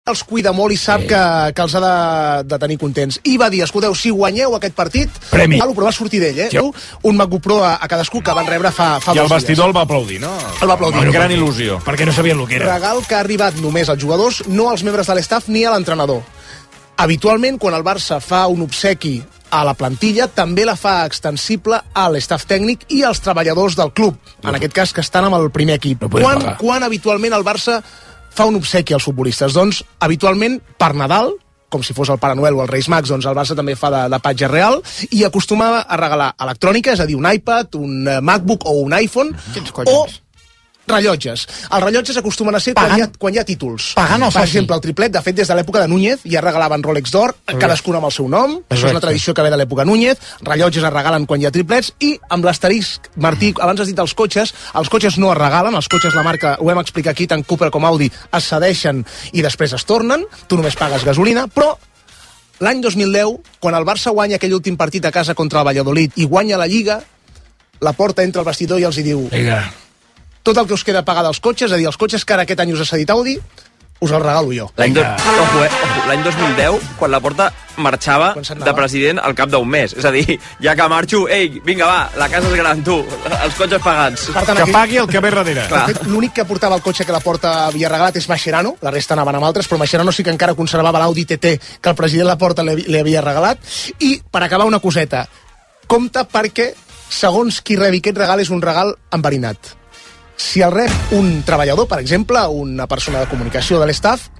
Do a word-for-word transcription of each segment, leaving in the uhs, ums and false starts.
els cuida molt i sap sí. que, que els ha de, de tenir contents. I va dir, escolteu, si guanyeu aquest partit, premi. Però va sortir d'ell, eh? Jo. Un MacBook Pro a, a cadascú que van rebre fa, fa I dos el vestidor dies. el va aplaudir, no? El va aplaudir. Amb gran il·lusió. Perquè no sabien el que era. Regal que ha arribat només als jugadors, no als membres de l'estaf ni a l'entrenador. Habitualment, quan el Barça fa un obsequi a la plantilla, també la fa extensible a l'estaf tècnic i als treballadors del club, en aquest cas que estan amb el primer equip. No quan, quan habitualment el Barça fa un obsequi als futbolistes? Doncs habitualment per Nadal, com si fos el Pare Noel o el Reis Mags, doncs el Barça també fa de, de patge real, i acostumava a regalar electrònica, és a dir, un iPad, un MacBook o un iPhone, o rellotges. Els rellotges acostumen a ser quan hi, ha, quan hi ha títols. Pagant o per soci? exemple, el triplet, de fet, des de l'època de Núñez, ja regalaven Rolex d'or, cadascun amb el seu nom, això és una tradició que ve de l'època Núñez, rellotges es regalen quan hi ha triplets, i amb l'asterisc, Martí, abans has dit els cotxes, els cotxes no es regalen, els cotxes, la marca, ho hem explicat aquí, tant Cooper com Audi, es cedeixen i després es tornen, tu només pagues gasolina, però l'any dos mil deu, quan el Barça guanya aquell últim partit a casa contra el Valladolid i guanya la Lliga, la Porta entra al vestidor i els hi diu... Vinga. Tot el que us queda pagar dels cotxes, és a dir, els cotxes que ara aquest any us ha cedit Audi, us els regalo jo. L'any do... ojo, eh? ojo, l'any dos mil deu, quan la Porta marxava de president al cap d'un mes. És a dir, ja que marxo, ei, vinga, va, la casa és gran, tu, els cotxes pagats. Per tant, Que aquell... pagui el que ve darrere. De fet, l'únic que portava el cotxe que la Porta havia regalat és Mascherano, la resta anaven amb altres, però Mascherano sí que encara conservava l'Audi T T que el president Laporta li, li havia regalat. I, per acabar, una coseta. Compte perquè, segons qui rebi aquest regal, és un regal enverinat. Si el rep un treballador, per exemple, una persona de comunicació de l'estaf,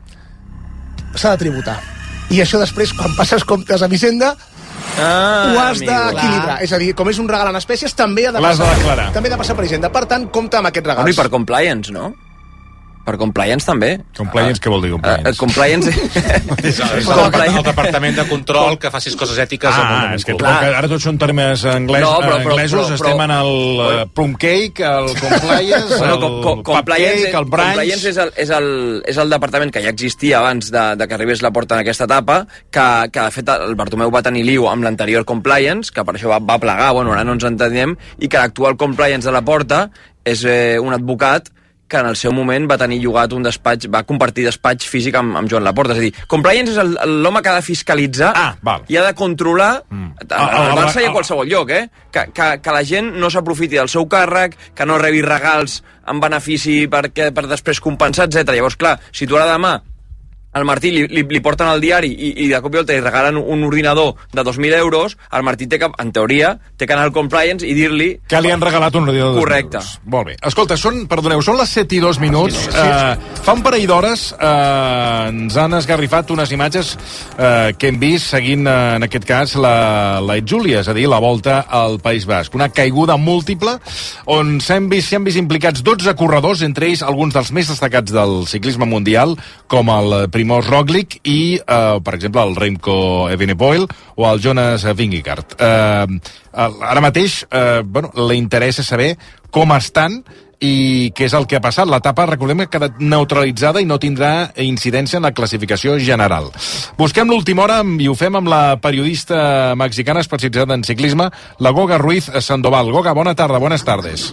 s'ha de tributar. I això després, quan passes comptes a Hisenda, Ah, ho has d'equilibrar. És a dir, com és un regal en espècies, també ha de L'has passar, de declarar. també ha de passar per Hisenda. Per tant, compta amb aquests regals. Bueno, i per compliance, no? Per compliance també. Compliance, què vol dir compliance? Uh, compliance... És el, el, el departament de control que facis coses ètiques Ah, al món. és que clar, ara tots són termes anglès, No, però- però- anglesos, però- estem però- en el uh, plum cake, el compliance, Bueno, el com, com, compliance, cupcake, el brunch... compliance és, el, és, el, és el departament que ja existia abans de, de que arribés la Porta en aquesta etapa, que, que de fet el Bartomeu va tenir lío amb l'anterior compliance, que per això va, va plegar, bueno, ara no ens entenem, i que l'actual compliance de la Porta és eh, un advocat que en el seu moment va tenir llogat un despatx, va compartir despatx físic amb, amb Joan Laporta. És a dir, compliance és l'home que ha de fiscalitzar Ah, val. i ha de controlar mm. al Barça i a qualsevol lloc, eh? Que, que, que la gent no s'aprofiti del seu càrrec, que no rebi regals en benefici perquè, per després compensar, etcètera. Llavors, clar, si tu ara demà al Martí li, li, li porten al diari i, i de cop i volta li regalen un ordinador de dos mil euros, el Martí té que, en teoria, té que anar al compliance i dir-li... Que li han regalat un ordinador de Correcte. dos mil euros. Molt bé. Escolta, són, perdoneu, són les set i dos minuts. Sí, sí, sí. Uh, fa un parell d'hores uh, ens han esgarrifat unes imatges uh, que hem vist seguint, uh, en aquest cas, la, la Júlia, és a dir, la volta al País Basc. Una caiguda múltiple on s'han vist, s'han vist implicats dotze corredors, entre ells alguns dels més destacats del ciclisme mundial, com el Primož Roglic i, uh, per exemple, el Remco Evenepoel o el Jonas Vingegaard. Uh, ara mateix, uh, bueno, l'interessa saber com estan i què és el que ha passat. L'etapa, recordem, que ha quedat neutralitzada i no tindrà incidència en la classificació general. Busquem l'última hora i ho fem amb la periodista mexicana especialitzada en ciclisme, la Goga Ruiz Sandoval. Goga, bona tarda, buenas tardes.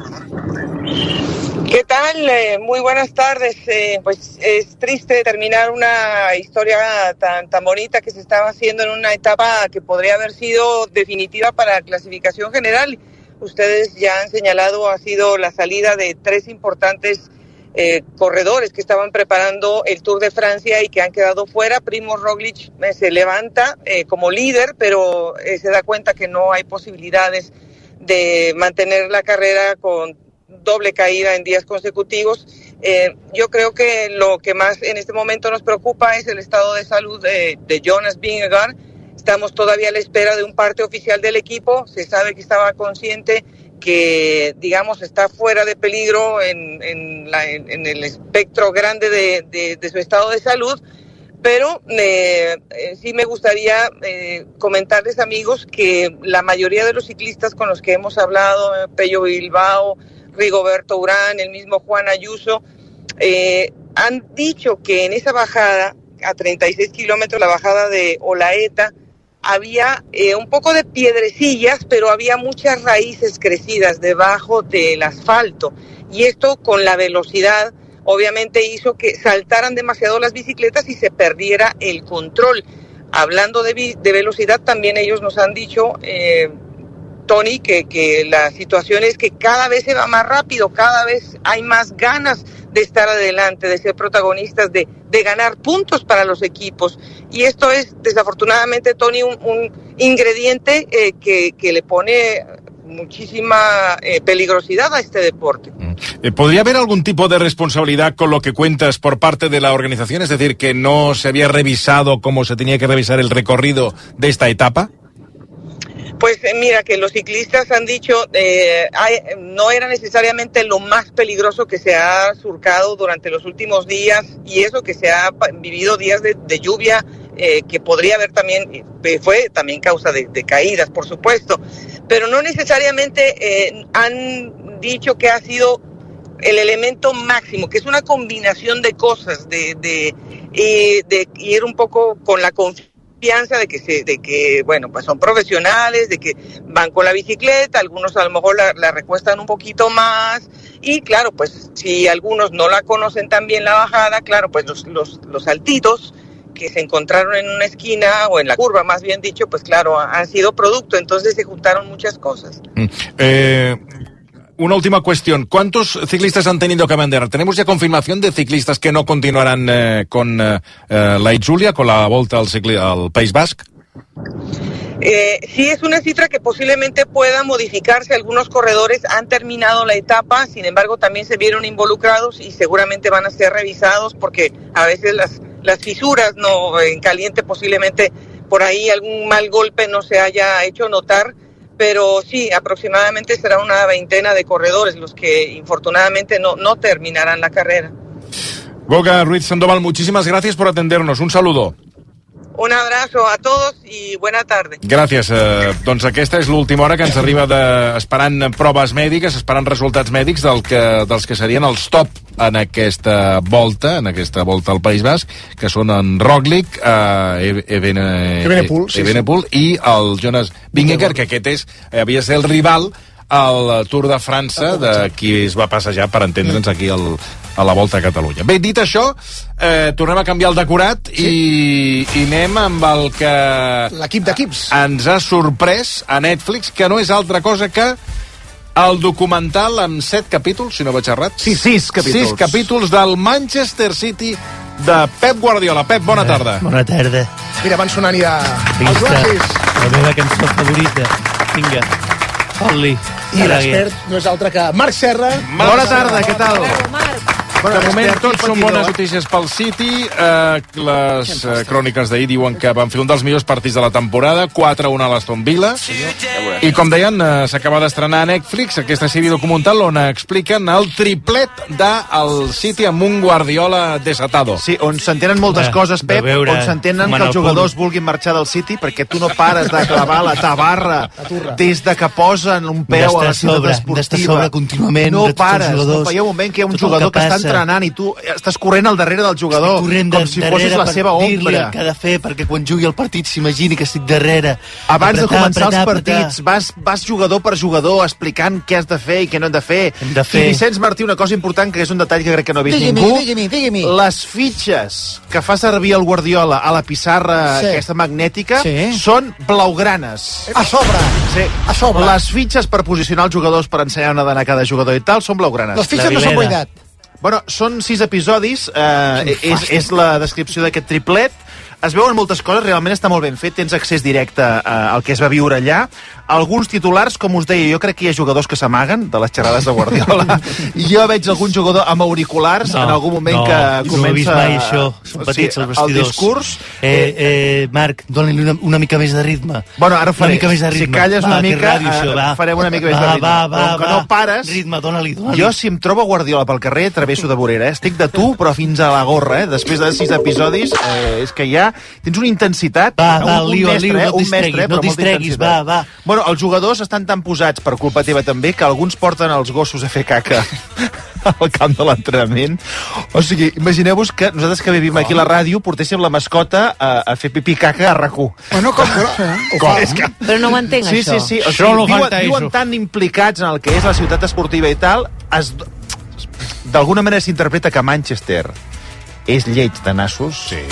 ¿Qué tal? Eh, muy buenas tardes. Eh, pues es triste terminar una historia tan, tan bonita que se estaba haciendo en una etapa que podría haber sido definitiva para la clasificación general. Ustedes ya han señalado, ha sido la salida de tres importantes eh, corredores que estaban preparando el Tour de Francia y que han quedado fuera. Primož Roglic eh, se levanta eh, como líder, pero eh, se da cuenta que no hay posibilidades de mantener la carrera con doble caída en días consecutivos. Eh, yo creo que lo que más en este momento nos preocupa es el estado de salud de, de Jonas Vingegaard. Estamos todavía a la espera de un parte oficial del equipo. Se sabe que estaba consciente que, digamos, está fuera de peligro en, en, la, en, en el espectro grande de, de, de su estado de salud, pero eh, eh, sí me gustaría eh, comentarles, amigos, que la mayoría de los ciclistas con los que hemos hablado, eh, Pello Bilbao, Rigoberto Urán, el mismo Juan Ayuso, eh, han dicho que en esa bajada, a treinta y seis kilómetros, la bajada de Olaeta, había eh, un poco de piedrecillas, pero había muchas raíces crecidas debajo del asfalto. Y esto, con la velocidad, obviamente hizo que saltaran demasiado las bicicletas y se perdiera el control. Hablando de, de velocidad, también ellos nos han dicho, eh, Tony, que, que la situación es que cada vez se va más rápido, cada vez hay más ganas de estar adelante, de ser protagonistas, de, de ganar puntos para los equipos. Y esto es, desafortunadamente, Tony, un, un ingrediente eh, que, que le pone muchísima eh, peligrosidad a este deporte. ¿Podría haber algún tipo de responsabilidad con lo que cuentas por parte de la organización? Es decir, que no se había revisado como se tenía que revisar el recorrido de esta etapa. Pues eh, mira, que los ciclistas han dicho eh, hay, no era necesariamente lo más peligroso que se ha surcado durante los últimos días, y eso que se ha vivido días de, de lluvia, eh, que podría haber también, eh, fue también causa de, de caídas, por supuesto, pero no necesariamente eh, han dicho que ha sido el elemento máximo, que es una combinación de cosas, de, de, eh, de ir un poco con la confianza de que se, de que bueno, pues son profesionales, de que van con la bicicleta, algunos a lo mejor la, la recuestan un poquito más, y claro, pues si algunos no la conocen tan bien la bajada, claro, pues los, los, los saltitos que se encontraron en una esquina, o en la curva más bien dicho, pues claro, han sido producto, entonces se juntaron muchas cosas. Eh... Una última cuestión. ¿Cuántos ciclistas han tenido que abandonar? ¿Tenemos ya confirmación de ciclistas que no continuarán eh, con eh, la Itzulia, con la Volta al, cicli- al País Basc? Eh, sí, es una cifra que posiblemente pueda modificarse. Algunos corredores han terminado la etapa, sin embargo también se vieron involucrados y seguramente van a ser revisados, porque a veces las, las fisuras no en caliente, posiblemente por ahí algún mal golpe no se haya hecho notar. Pero sí, aproximadamente será una veintena de corredores los que infortunadamente no, no terminarán la carrera. Goga Ruiz Sandoval, muchísimas gracias por atendernos. Un saludo. Un abrazo a todos i bona tarda. Gràcies. Eh, doncs aquesta és l'última hora que ens arriba de, esperant proves mèdiques, esperant resultats mèdics del que, dels que serien els top en aquesta volta, en aquesta volta al País Basc, que són en Roglic, eh, Evene, Evenepoel, sí, Evenepoel sí. I el Jonas Vingegaard, que aquest és, eh, havia de ser el rival al Tour de França, de qui es va passejar, per entendre'ns, aquí el, a la Volta a Catalunya. Bé, dit això, eh, tornem a canviar el decorat sí. i, i anem amb el que l'equip d'equips ens ha sorprès a Netflix, que no és altra cosa que el documental amb set capítols, si no vaig errat. Sí, sis capítols. Sis capítols del Manchester City de Pep Guardiola. Pep, bona tarda. Bona tarda. Mira, van sonant ja els oasis. La meva cançó favorita. Vinga. Oli. I l'expert no és altre que Marc Serra. Marc Bona tarda, què tal? Marc. De moment tot són bones notícies pel City. Eh, les eh, cròniques d'ahir diuen que van fer un dels millors partits de la temporada, quatre a un a l'Aston Villa. I com deien, eh, s'acaba d'estrenar a Netflix aquesta sèrie documental on expliquen el triplet del City amb un Guardiola desatado. Sí, on s'entenen moltes de, coses, Pep, veure, on s'entenen que els jugadors punt. vulguin marxar del City, perquè tu no pares de clavar la tabarra des de que posen un peu a la ciutat esportiva. D'estar sobre contínuament no de tots pares, els jugadors. No, hi ha un moment que hi ha un tot jugador que, que està entrenant i tu estàs corrent al darrere del jugador, com si fossis la seva ombra. Que ha de fer, perquè quan jugui el partit s'imagini que estic darrere. Abans apretar, de començar apretar, els partits, vas, vas jugador per jugador explicant què has de fer i què no hem de fer. Hem de fer. I Vicenç Martí, una cosa important, que és un detall que crec que no ha vist digui-mi, ningú. digui-mi, digui-mi. Les fitxes que fa servir el Guardiola a la pissarra sí. aquesta magnètica sí. són blaugranes. A sobre. Sí. A sobre. Les fitxes per posicionar els jugadors, per ensenyar on ha d'anar cada jugador i tal, són blaugranes. Les fitxes no són veritat. Bueno, són sis episodis, eh, és, és la descripció d'aquest triplet. Es veuen moltes coses, realment està molt ben fet, tens accés directe al que es va viure allà. Alguns titulars, com us deia, jo crec que hi ha jugadors que s'amaguen de les xerrades de Guardiola. Jo veig algun jugador amb auriculars no, en algun moment no, que comença... No he vist mai això, són petits sí, els vestidors. El discurs... Eh, eh, Marc, dona-li una, una mica més de ritme. Bueno, ara faré. Una mica més de ritme. Si calles una va, mica, ràdio, això, va. farem una mica més va, de ritme. Va, va, Com que va. no pares... Ritme, dona-li, dona-li. Jo, si em trobo Guardiola pel carrer, travesso de vorera, eh? Estic de tu, però fins a la gorra, eh? Després de sis episodis, eh, és que ja tens una intensitat... Va, va, un, Liu, mestre, Liu, eh? no et distreguis, mestre, no et distreguis, va, va. Bueno, els jugadors estan tan posats, per culpa teva també, que alguns porten els gossos a fer caca al camp de l'entrenament. O sigui, imagineu-vos que nosaltres que vivim aquí a la ràdio portéssim la mascota a, a fer pipí caca a RAC u. Bueno, com? Ho com? És que... Però no ho entenc, sí, això. Sí, sí, sí. O Això sigui, no viuen, falta viuen eso. tan implicats en el que és la ciutat esportiva i tal, es... d'alguna manera s'interpreta que Manchester és lleig de nassos. Sí.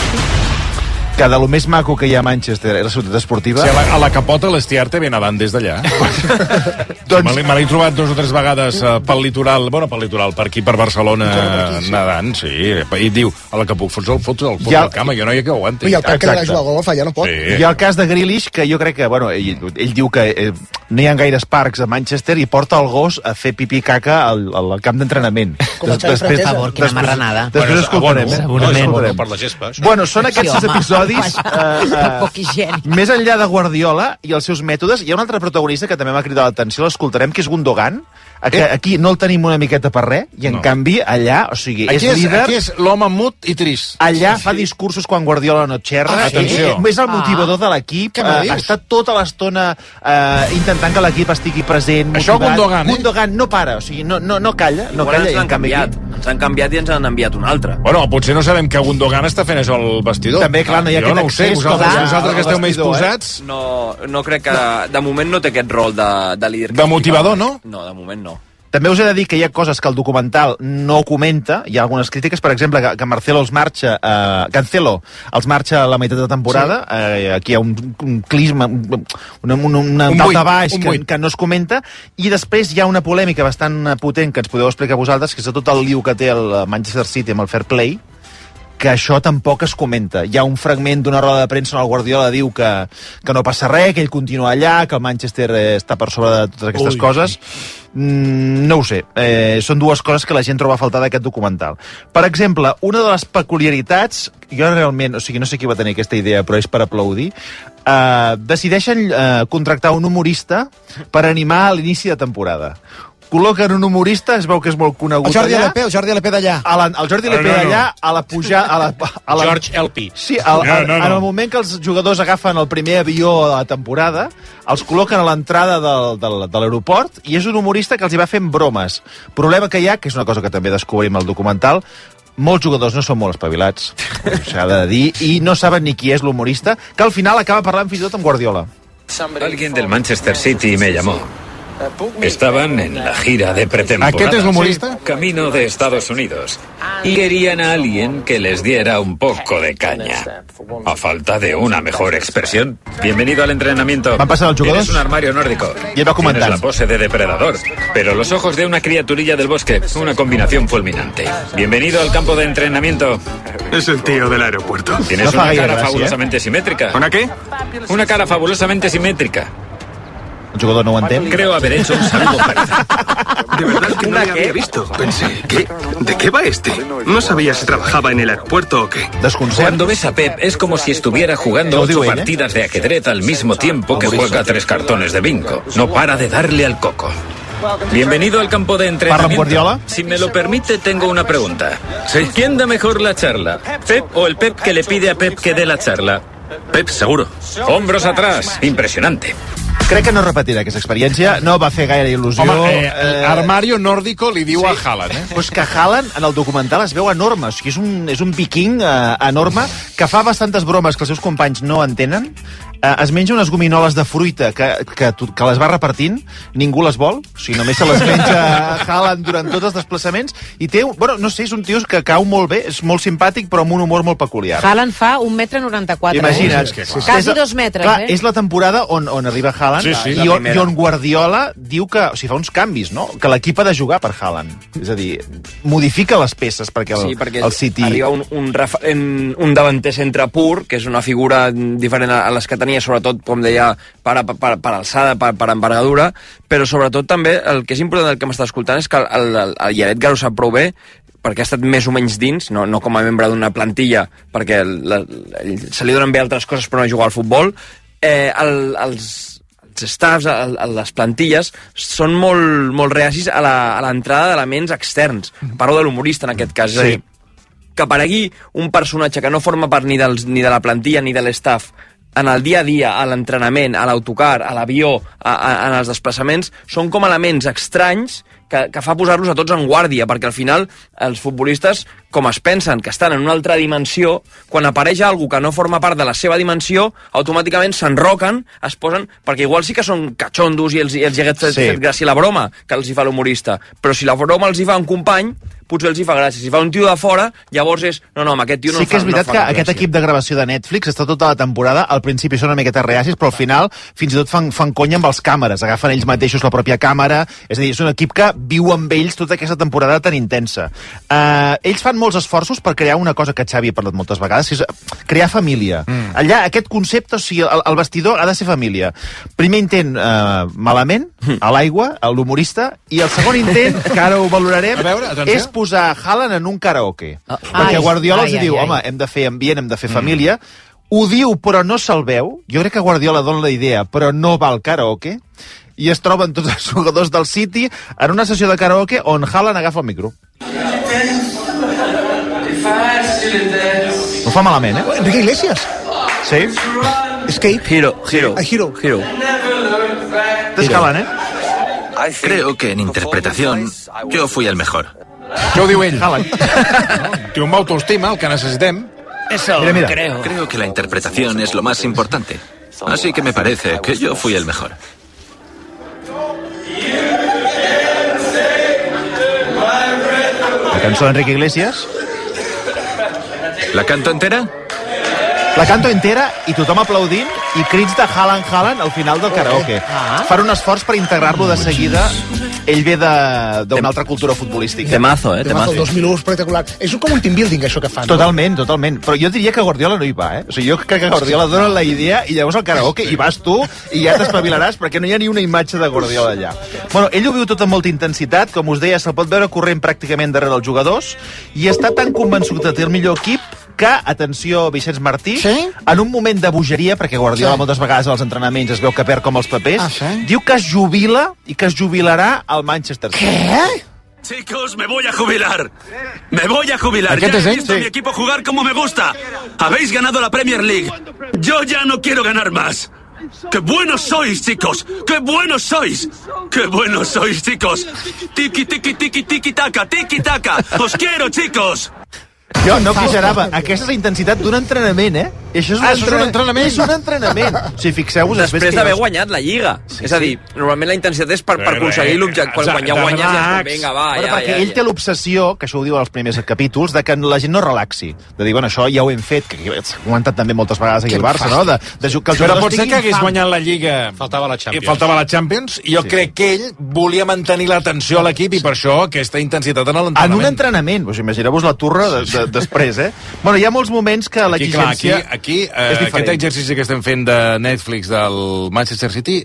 Que de lo més maco que hi ha a Manchester és la ciutat esportiva. Sí, a, la, a la capota l'Estiarte ve nedant des d'allà. doncs... Me l'he trobat dos o tres vegades uh, pel litoral, bueno, pel litoral, per aquí, per Barcelona, aquí, sí. nedant, sí. I diu, a la que puc fotre el fotre el ja... cama, jo no hi ha que aguanti. I el parc que ha de jugar a golf, ja no pot. Sí. I el cas de Grealish, que jo crec que, bueno, ell, ell diu que eh, no hi ha gaires parcs a Manchester i porta el gos a fer pipí caca al, al camp d'entrenament. Com a Xavi Franquesa. Per favor, quina marranada. Després escoltarem. Segurament. Per la gespa. Bueno, són aquests sis episodis. Uh, uh, més enllà de Guardiola i els seus mètodes, hi ha un altre protagonista que també m'ha cridat l'atenció, l'escoltarem, que és Gundogan. Aquí, aquí no el tenim una miqueta per res, i en no. canvi allà, o sigui, aquí és, és líder... Aquí és l'home mut i trist. Allà fa discursos quan Guardiola no xerra. Ah, atenció. És el motivador de l'equip. Uh, està tota l'estona uh, intentant que l'equip estigui present, motivat. Això Gundogan, eh? Gundogan no para, o sigui, no, no, no calla. No calla ens, han canviat, ens han canviat i ens han enviat un altre. Bueno, potser no sabem que Gundogan està fent això al vestidor. També, clar, no hi ha jo aquest no accés. Sé, vosaltres, clar, vosaltres que esteu més vestidor, posats... Eh? No, no crec que... De moment no té aquest rol de, de líder. De motivador, no? No, de moment no. També us he de dir que hi ha coses que el documental no comenta, hi ha algunes crítiques, per exemple, que, que Marcelo els marxa, eh, Cancelo els marxa a la meitat de temporada, sí. eh, aquí hi ha un, un clisma, una, una, una un dalta baix que, que no es comenta, i després hi ha una polèmica bastant potent que ens podeu explicar vosaltres, que és tot el lío que té el Manchester City amb el Fair Play, que això tampoc es comenta. Hi ha un fragment d'una roda de premsa on el Guardiola diu que, que no passa res, que ell continua allà, que el Manchester està per sobre de totes aquestes Ui. coses. Mm, no ho sé. Eh, són dues coses que la gent troba a faltar d'aquest documental. Per exemple, una de les peculiaritats, jo realment, o sigui, no sé qui va tenir aquesta idea, però és per aplaudir, eh, decideixen eh, contractar un humorista per animar a l'inici de temporada. Col·loquen un humorista, es veu que és molt conegut el Jordi allà. L P, el Jordi L P d'allà. El Jordi L P no, no, d'allà, a la pujada... A la, a la, George L P. Sí, al, no, no, no. en el moment que els jugadors agafen el primer avió de la temporada, els col·loquen a l'entrada del, del, de l'aeroport, i és un humorista que els hi va fent bromes. Problema que hi ha, que és una cosa que també descobrim al documental, molts jugadors no són molt espavilats, s'ha de dir, i no saben ni qui és l'humorista, que al final acaba parlant fins i tot amb Guardiola. Alguien del Manchester City me llamó. Estaban en la gira de pretemporada. ¿Aquest és l'humorista? Camino de Estados Unidos. Y querían a alguien que les diera un poco de caña. A falta de una mejor expresión. Bienvenido al entrenamiento. Van pasar els jugadors? Tienes un armario nórdico. I ell va comentar. Tienes la pose de depredador, pero los ojos de una criaturilla del bosque. Una combinación fulminante. Bienvenido al campo de entrenamiento. Es el tío del aeropuerto. Tienes no una cara gràcia, fabulosamente eh? simétrica. ¿Una qué? Una cara fabulosamente simétrica. El jugador no ho entén. Creo haber hecho un saludo parecido. De verdad que no le había visto. Pensé, ¿qué? ¿De qué va este? No sabía si trabajaba en el aeropuerto o qué. Desconcert. Cuando ves a Pep es como si estuviera jugando ocho partidas de ajedrez al mismo tiempo que juega tres cartones de bingo. No para de darle al coco. Bienvenido al campo de entrenamiento. Guardiola? Si me lo permite, tengo una pregunta. ¿Sí? ¿Quién da mejor la charla? ¿Pep o el Pep que le pide a Pep que dé la charla? Pep, seguro. Hombros atrás. Impresionante. Crec que no repetirà aquesta experiència, no va fer gaire il·lusió. Home, eh, eh, armario nórdico li diu sí. a Haaland, eh? Pues que Haaland, en el documental, es veu enorme. O sigui, és un, és un viking eh, enorme que fa bastantes bromes que els seus companys no entenen. Eh, es menja unes gominoles de fruita que, que, que les va repartint, ningú les vol, o sigui, només se les menja Haaland durant tots els desplaçaments, i té, bueno, no sé, és un tio que cau molt bé, és molt simpàtic, però amb un humor molt peculiar. Haaland fa un metre noranta-quatre. Imagina't. Eh? Sí, quasi dos metres, clar, eh? És la temporada on, on arriba Haaland, sí, sí, i, on, i on Guardiola diu que, o sigui, fa uns canvis, no? Que l'equip ha de jugar per Haaland. És a dir, modifica les peces perquè el, sí, perquè el City... arriba un, un, referent, un davanter centre pur, que és una figura diferent a les que tenia, sobretot, com deia, per, per, per alçada, per, per envergadura, però sobretot també el que és important del que m'està escoltant és que el, el, el Jared ho sap prou bé, perquè ha estat més o menys dins, no, no com a membre d'una plantilla, perquè la, la, se li donen bé altres coses però no jugar al futbol. Eh, el, els, els staffs, el, les plantilles, són molt, molt reacis a l'entrada d'elements externs. Parlo de l'humorista, en aquest cas. Sí. És a dir, que aparegui un personatge que no forma part ni, dels, ni de la plantilla ni de l'staff en el dia a dia, a l'entrenament, a l'autocar, a l'avió, a, a, en els desplaçaments, són com elements estranys que, que fa posar-los a tots en guàrdia, perquè al final els futbolistes, com es pensen que estan en una altra dimensió, quan apareix algú que no forma part de la seva dimensió, automàticament s'enroquen, es posen... Perquè igual sí que són catxondos i els, i els hi hagués fet, sí. fet gràcia la broma que els hi fa l'humorista, però si la broma els hi fa un company, potser els hi fa gràcia. Si fa un tio de fora, llavors és... No, no, amb aquest tio no sí que fa, és veritat no fa que gràcia. aquest equip de gravació de Netflix està tota la temporada, al principi són una miqueta reacis, però al final fins i tot fan, fan conya amb els càmeres, agafen ells mateixos la pròpia càmera, és a dir, és un equip que viu amb ells tota aquesta temporada tan intensa. Uh, ells fan molts esforços per crear una cosa que Xavi ha parlat moltes vegades, que és crear família. Mm. Allà, aquest concepte, o sigui, el, el vestidor ha de ser família. Primer intent uh, malament, a l'aigua, a l'humorista, i el segon intent, que ara ho valorarem, veure, és posar Haaland en un karaoke. Ah. Perquè ai, Guardiola ai, els ai, diu, ai. home, hem de fer ambient, hem de fer mm. família. Ho diu, però no se'l veu. Jo crec que Guardiola dona la idea, però no va al karaoke. I es troben tots els jugadors del City en una sessió de karaoke on Haaland agafa el micro. No fa malament, eh? Enrique Iglesias. Sí. Escape. Hero. Hero. A Hero. Hero. Es Haaland, eh? Creo que en interpretación yo fui el mejor. Què ho diu ell? Haaland. No, té un autoestima, el que necessitem. Eso mira, mira. creo. Creo que la interpretación es lo más importante. Así que me parece que yo fui el mejor. La cançó d'Enrique Iglesias. ¿La canto entera? La canto entera i tothom aplaudint i crits de Haaland, Haaland al final del karaoke. Ah. Fan un esforç per integrar-lo de seguida. Ell ve d'una altra cultura futbolística. Temazo, eh? Temazo. El dos mil u és espectacular. És com un team building, això que fan. Totalment, no? totalment. Però jo diria que Guardiola no hi va, eh? O sigui, jo crec que Guardiola dona la idea i llavors al karaoke hi vas tu i ja t'espavilaràs perquè no hi ha ni una imatge de Guardiola allà. Bueno, ell ho viu tot amb molta intensitat. Com us deia, se'l pot veure corrent pràcticament darrere els jugadors i està tan convençut que té el millor equip que, atenció, Vicenç Martí, sí? en un moment de bogeria, perquè Guardiola sí. moltes vegades als entrenaments es veu que perd com els papers, ah, sí? diu que es jubila i que es jubilarà al Manchester City. ¿Qué? Chicos, me voy a jubilar. Me voy a jubilar. Ya he visto a mi equipo jugar como me gusta. Habéis ganado la Premier League. Yo ya no quiero ganar más. ¡Qué buenos sois, chicos! ¡Qué buenos sois! ¡Qué buenos sois, chicos! Tiki, tiki, tiki, tiki, taka, tiki, taka. ¡Os quiero, chicos! Jo no exagerava. Aquesta és la intensitat d'un entrenament, eh? I això és un, ah, entrenament. un entrenament. És un entrenament. O sigui, fixeu-vos... Després d'haver guanyat la Lliga. Sí, és a dir, normalment la intensitat és per, per aconseguir l'objecte. Quan, quan ja guanyes, ja és vinga, va, bueno, ja, perquè ja, ell ja. té l'obsessió, que això ho diu als primers capítols, de que la gent no relaxi. De dir, bueno, això ja ho hem fet, que s'ha comentat també moltes vegades aquí al Barça, no? De, de que els Però pot ser que hagués guanyat la Lliga... Faltava la Champions. I faltava la Champions, i jo sí. crec que ell volia mantenir l'atenció a l'equip i per això aquesta intensitat en l'entrenament. En un entrenament. Pues imagineu-vos la turra de, de, després, eh? Bueno, hi ha molts moments que l'exigència aquí, aquí, eh, és diferent. Aquest exercici que estem fent de Netflix del Manchester City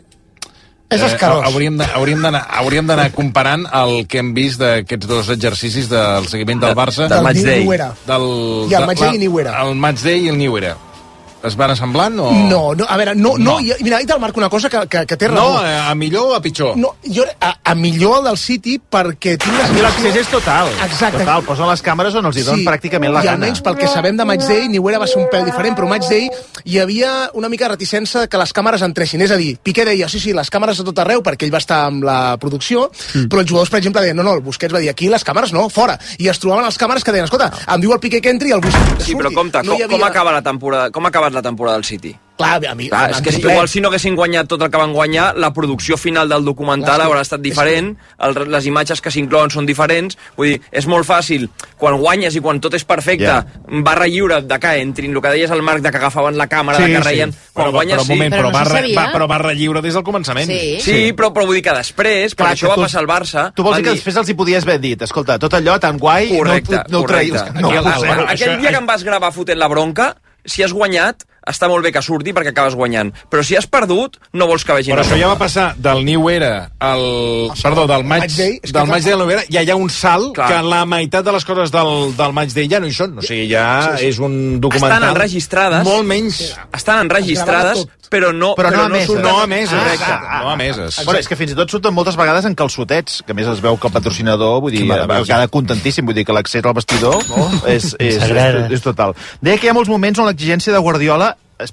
és escarós. Eh, hauríem de- hauríem d'anar hauríem d'anar comparant el que hem vist d'aquests dos exercicis del seguiment del Barça. Del Match Day. Del, I el Match Day i New Era. El Match Day i el New Era. Es van assemblant o...? No, no, a veure, no, no. no mira, ahí te'l marco una cosa que, que, que té raó. No, a millor o a pitjor? No, jo, a, a millor el del City perquè tinc la sensació... L'accés és total. Exacte. Total, posen les càmeres on els hi donen sí, pràcticament la i gana. I almenys pel que sabem de Match Day, New Era va ser un pèl diferent, però Match Day hi havia una mica de reticència que les càmeres entressin. És a dir, Piqué deia, sí, sí, les càmeres a tot arreu, perquè ell va estar amb la producció, mm. però els jugadors, per exemple, deien, no, no, el Busquets va dir, aquí les càmeres no, fora. I es trobaven les càmeres que deien, escolta, em diu el Piqué que entri i el Busquets que surti. Sí, però compte, no com, havia... com, acaba la temporada, com ha acabat la temporada del City? Clar, a mi, Clar, és que si, igual si no haguessin guanyat tot el que van guanyar, la producció final del documental haurà estat diferent, el, les imatges que s'inclouen són diferents, vull dir, és molt fàcil, quan guanyes i quan tot és perfecte, yeah. barra lliure de que entrin, el que deies al Marc de que agafaven la càmera, sí, de que reien, sí. quan però, guanyes però, sí. Moment, però, però, no barra, va, però barra lliure des del començament. Sí, sí, sí però, però vull dir que després, perquè això va tu, passar al Barça... Tu vols dir que després els hi podies haver dit, escolta, tot allò tan guai, correcte, no, no ho traïs. No, aquell, aquell, aquell dia que em vas gravar fotent la bronca, si has guanyat, està molt bé que surti perquè acabes guanyant. Però si has perdut, no vols que vegin... Però això ja va passar del New Era al... Perdó, del Match Day, del Match Day al New Era, ja hi ha un salt clar. Que la meitat de les coses del, del Match Day ja no hi són. O sigui, ja sí, sí. és un documental... Estan enregistrades... Molt menys... Estan enregistrades, però no... Però no emeses. No emeses. Ah, no emeses. Bueno, és que fins i tot surten moltes vegades en calçotets, que a més es veu que el patrocinador, vull dir, queda contentíssim, vull dir que l'accés al vestidor oh. és, és, és, és total. Deia que hi ha molts moments on l'exigència de Guardiola es pot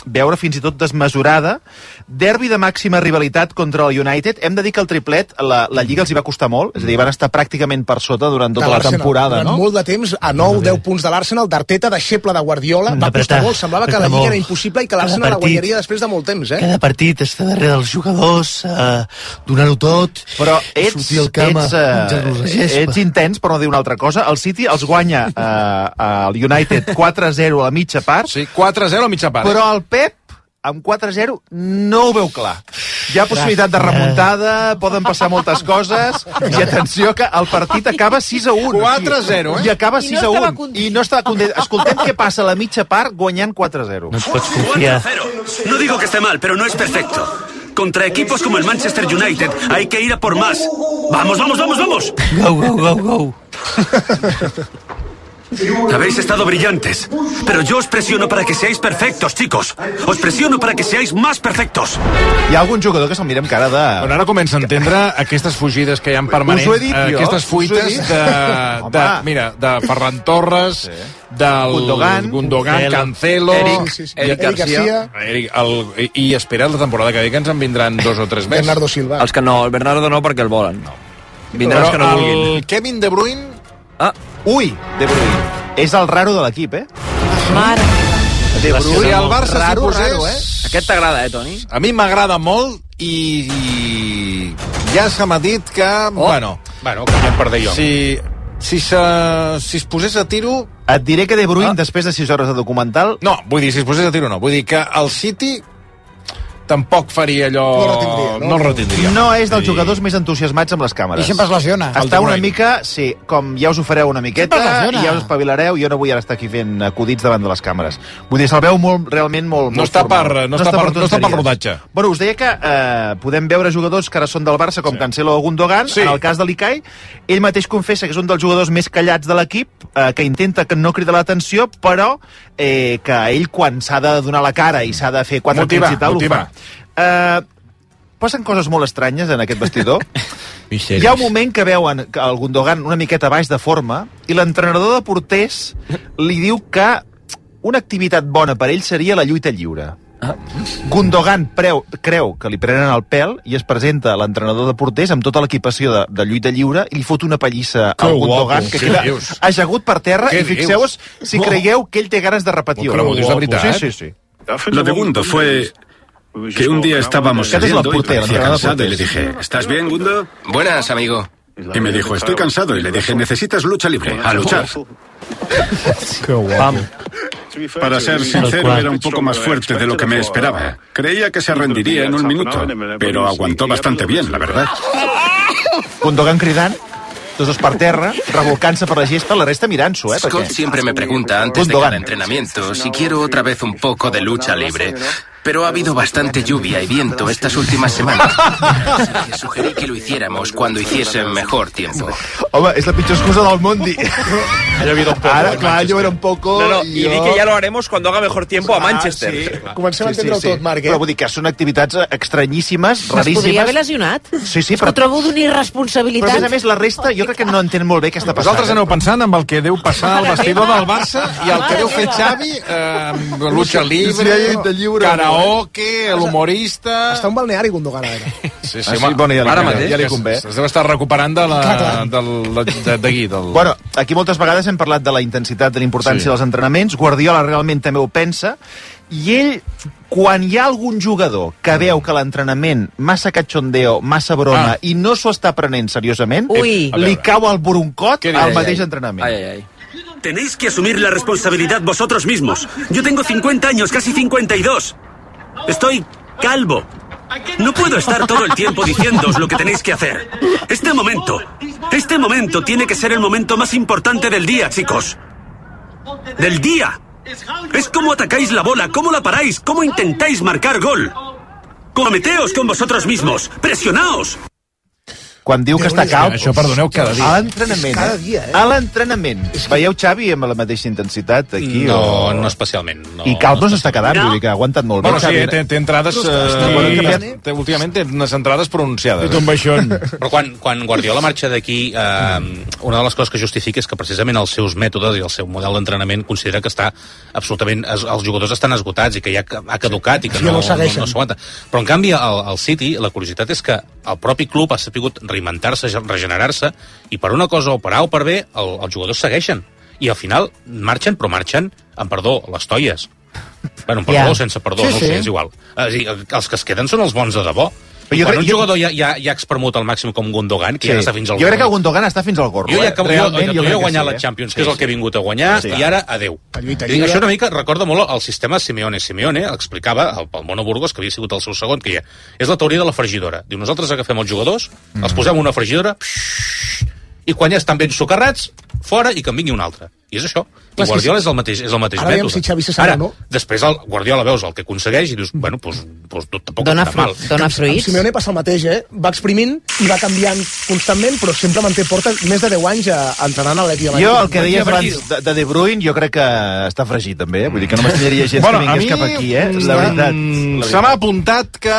veure fins i tot desmesurada. Derbi de màxima rivalitat contra el United. Hem de dir que el triplet, la, la Lliga els hi va costar molt, és a dir, van estar pràcticament per sota durant tota la temporada, durant no? molt de temps, a nou deu punts de l'Arsenal, d'Arteta, deixeble de Guardiola, va costar molt, semblava que la Lliga era impossible i que l'Arsenal la guanyaria després de molt temps, eh? Cada partit està darrere dels jugadors, uh, donar-ho tot, però ets, sortir al camp, ets, uh, ets intens, per no dir una altra cosa. El City els guanya uh, al United quatre a zero a la mitja part. Sí, quatre a zero a mitja part. Però el Pep, amb quatre a zero, no ho veu clar. Hi ha possibilitat de remuntada, poden passar moltes coses, i atenció que el partit acaba sis a un. quatre a zero, eh? I acaba sis a un. I no estava content. Escoltem què passa a la mitja part guanyant quatre a zero. No et pots confiar. No digo que esté mal, pero no es perfecto. Contra equipos como el Manchester United hay que ir a por más. ¡Vamos, vamos, vamos, vamos! Go, go, go, go. Habéis estado brillantes, pero yo os presiono para que seáis perfectos, chicos. Os presiono para que seáis más perfectos. Hi ha algun jugador que se'l mira amb cara de... Bueno, ara comença a entendre aquestes fugides que hi ha permanents, Us ho he dit jo, aquestes fuites de, de, mira, de Ferran Torres, sí. del Gundogan, Gundogan Cancelo, Eric, sí, sí. Eric Garcia, Eric, el, i espera la temporada que ve que ens en vindran dos o tres més. Bernardo Silva. Els que no, el Bernardo no perquè el volen. No. Vindran Però els que no vulguin. el Kevin De Bruyne... Ah. Ui, De Bruyne. És el raro de l'equip, eh? Mare. De Bruyne. Si el Barça raro, s'hi posés... raro, eh? Aquest t'agrada, eh, Toni? A mi m'agrada molt i, i ja se m'ha dit que... Oh. Bueno, Bueno, canviem per De Jong. si, si, se, si es posés a tiro... Et diré que De Bruyne, Ah. després de sis hores de documental... No, vull dir, si es posés a tiro no. Vull dir que el City tampoc faria allò... No retindria, no? No el retindria. No és dels Sí. jugadors més entusiasmats amb les càmeres. I sempre es lesiona. Està El De una Bruyne. mica, sí, com ja us ho fareu una miqueta, Sempre es lesiona. i ja us espavilareu, jo no vull ara estar aquí fent acudits davant de les càmeres. Vull dir, se'l veu molt, realment molt, No molt està formal. per- no està per- no està per tonteries. rodatge. Bueno, us deia que eh, podem veure jugadors que ara són del Barça, com sí. Cancelo o Gundogan. Sí. En el cas de l'Icai, ell mateix confessa que és un dels jugadors més callats de l'equip, eh, que intenta que no crida l'atenció, però eh, que ell, quan s'ha de donar la cara i s'ha de fer quatre Motivar, crits i tal, motivar. ho fa. Uh, passen coses molt estranyes en aquest vestidor. Misteris. Hi ha un moment que veuen que el Gundogan una miqueta baix de forma i l'entrenador de porters li diu que una activitat bona per ell seria la lluita lliure. Ah. Gundogan preu, creu que li prenen el pèl i es presenta a l'entrenador de porters amb tota l'equipació de, de lluita lliure i li fot una pallissa Que al Gundogan guapo. que Què queda dius? ajagut per terra. Què I fixeu-vos si dius? creieu que ell té ganes de repetir-ho. Però m'ho dius de veritat? Sí, sí, sí. Lo de Gundo fue que un día estábamos ¿Qué haces saliendo los y porteros, parecía entrenador cansado y le porteros? dije, ¿estás bien, Gundo? Buenas, amigo. Y me dijo, estoy cansado. Y le dije, necesitas lucha libre, a luchar. Pam. Para ser sincero, era un poco más fuerte de lo que me esperaba. Creía que se rendiría en un minuto, pero aguantó bastante bien, la verdad. Gundogan cridant, tots dos per terra, revolcant-se per la gespa, la resta mirant-s'ho, eh? Scott Perquè... siempre me pregunta antes de Gundogan. cada entrenamiento si quiero otra vez un poco de lucha libre. Pero ha habido bastante lluvia y viento estas últimas semanas. Así que sugerí que lo hiciéramos cuando hiciese mejor tiempo. Home, és la pitjor excusa del món dir... Ha llovido un poco. Ara, clar, lloverà un poco... No, no, y jo- di que ya lo haremos cuando haga mejor tiempo a Manchester. Sí, Comencem a entendre-ho tot, Marc, eh? Però vull dir que són activitats estranyíssimes, Es podria raríssimes. haver lesionat? Sí, sí, Però però... ho trobo d'una Però, a irresponsabilitat. més a més, la resta jo crec que no entén molt bé què està passant. Vosaltres aneu pensant amb el que deu passar al vestidor del Barça i el que deu fer Xavi, eh, amb lucha libre, Sí, hi ha lluita lliure. karaoke, l'humorista... Està un balneari, Gundogan, ara. Sí, Ah, sí, bueno, ja li, Ara ja, mateix. ja li convé. Es deu estar recuperant de la, Clar, clar. del, d'aquí, del... Bueno, aquí moltes vegades hem parlat de la intensitat, de la importància Sí. dels entrenaments. Guardiola realment també ho pensa. I ell, quan hi ha algun jugador que veu que l'entrenament massa cachondeo, massa broma, Ah. i no s'ho està prenent seriosament, Ui. A li veure. cau el broncot Què al dius? mateix entrenament. Ay, ay, ay. Tenéis que asumir la responsabilidad vosotros mismos. Yo tengo cincuenta años, casi cincuenta y dos. Estoy calvo. No puedo estar todo el tiempo diciéndoos lo que tenéis que hacer. Este momento, este momento tiene que ser el momento más importante del día, chicos. Del día. Es cómo atacáis la bola, cómo la paráis, cómo intentáis marcar gol. Cometeos con vosotros mismos. Presionaos. quan diu que està calb... Això, perdoneu, cada dia. A l'entrenament, cada dia, eh? A l'entrenament. Veieu Xavi amb la mateixa intensitat aquí? No, o... no especialment. No, I calb no s'està quedant, no. vull dir que ha aguantat molt bé. Bueno, sí, Xavi. té, té entrades... Eh, té, últimament té unes entrades pronunciades. Té un baixón. Però quan, quan Guardiola marxa d'aquí, eh, una de les coses que justifica és que precisament els seus mètodes i el seu model d'entrenament considera que està absolutament... Els jugadors estan esgotats i que ja ha caducat i que no, no, no, no s'aguanta. Però, en canvi, al, al City, la curiositat és que el propi club ha sapigut reinventar-se, regenerar-se, i per una cosa o per A o per B, el, els jugadors segueixen. I al final marxen, però marxen, amb perdó, les toies. Bueno, amb perdó o sense perdó, sí, no ho sé, sí. És igual. És dir, els que es queden són els bons de debò. I quan un jugador ja, ja, ja ha expremut al màxim com Gundogan, que sí. Ja està fins al gorro. Jo crec que Gundogan està fins al gorro. Jo ja que, eh? Realment, jo, jo, jo he guanyat sí, la Champions, sí, que és el sí. que he vingut a guanyar, sí. I ara, adeu. Dic, això una mica recorda molt el sistema Simeone. Simeone explicava al Mono Burgos, que havia sigut el seu segon, que ja és la teoria de la fregidora. Diu, nosaltres agafem els jugadors, mm. els posem una fregidora, psh, i quan ja estan ben socarrats, fora i que en vingui un altre. I és això. I Guardiola és el mateix, és el mateix ara mètode. Si Xavi se ara, no? Després el Guardiola veus el que aconsegueix i dius, bueno, doncs, pues, pues, tampoc dona està mal. Dona fruits. Amb Simeone passa el mateix, eh? Va exprimint i va canviant constantment, però sempre manté porta més de deu anys a, a entrenant a l'Atlètic de Madrid. Jo, el que deies abans de, de De Bruyne, jo crec que està fregit, també. Eh? Vull dir que no m'estranyaria gens bueno, que vingués cap aquí, eh? La veritat. La se m'ha apuntat que...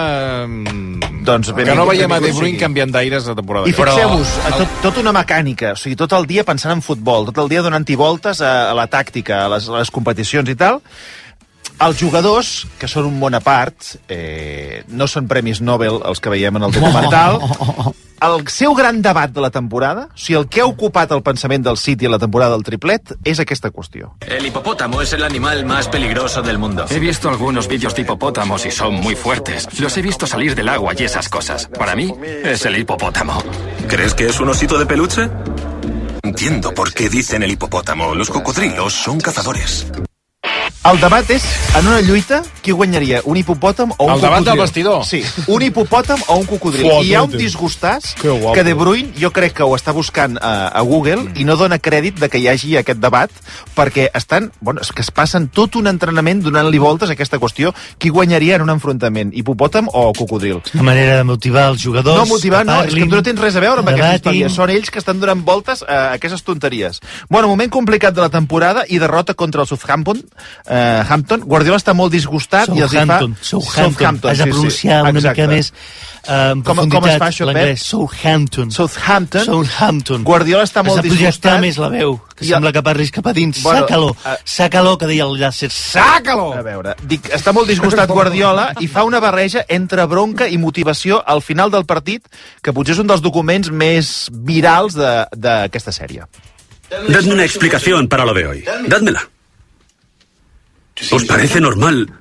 Doncs que no veiem a De Bruyne canviant d'aires de temporada. I fixeu-vos, tot, tot una mecànica, o sigui, tot el dia pensant en futbol, tot el dia donant-hi voltes a, a la tàctica, a les, a les competicions i tal. Els jugadors, que són un món a part, eh, no són premis Nobel, els que veiem en el documental. El seu gran debat de la temporada, o sigui, el que ha ocupat el pensament del City a la temporada del triplet, és aquesta qüestió. El hipopótamo es el animal más peligroso del mundo. He visto algunos vídeos de hipopótamos y son muy fuertes. Los he visto salir del agua y esas cosas. Para mí, es el hipopótamo. ¿Crees que es un osito de peluche? Entiendo por qué dicen el hipopótamo. Los cocodrilos son cazadores. El debat és, en una lluita, qui guanyaria, un hipopòtam o un el cocodril? El debat del vestidor. Sí, un hipopòtam o un cocodril. Foto, I hi ha un disgustàs que De Bruyne, jo crec que ho està buscant a, a Google mm. i no dona crèdit de que hi hagi aquest debat, perquè estan, bueno, és que es passen tot un entrenament donant-li voltes a aquesta qüestió. Qui guanyaria en un enfrontament, hipopòtam o cocodril? Una manera de motivar els jugadors. No, motivar no, és que no tens res a veure amb aquesta debatin. història. Són ells que estan donant voltes a aquestes tonteries. Bueno, moment complicat de la temporada i derrota contra el Southampton. Uh, Hampton. Guardiola està molt disgustat i els hi fa... Southampton. Has de pronunciar sí, sí. una mica més uh, en com, com es fa això, Pep? Southampton. Southampton. Southampton. Guardiola està molt disgustat. Has de projectar més la veu, que I sembla el... que parlis cap a dins. Bueno, Sácalo. Uh... Sácalo, que deia el llàcer. Sácalo! A veure, dic, està molt disgustat Guardiola i fa una barreja entre bronca i motivació al final del partit, que potser és un dels documents més virals d'aquesta sèrie. Dadme una explicación para lo de hoy. Dádmela. ¿Os parece normal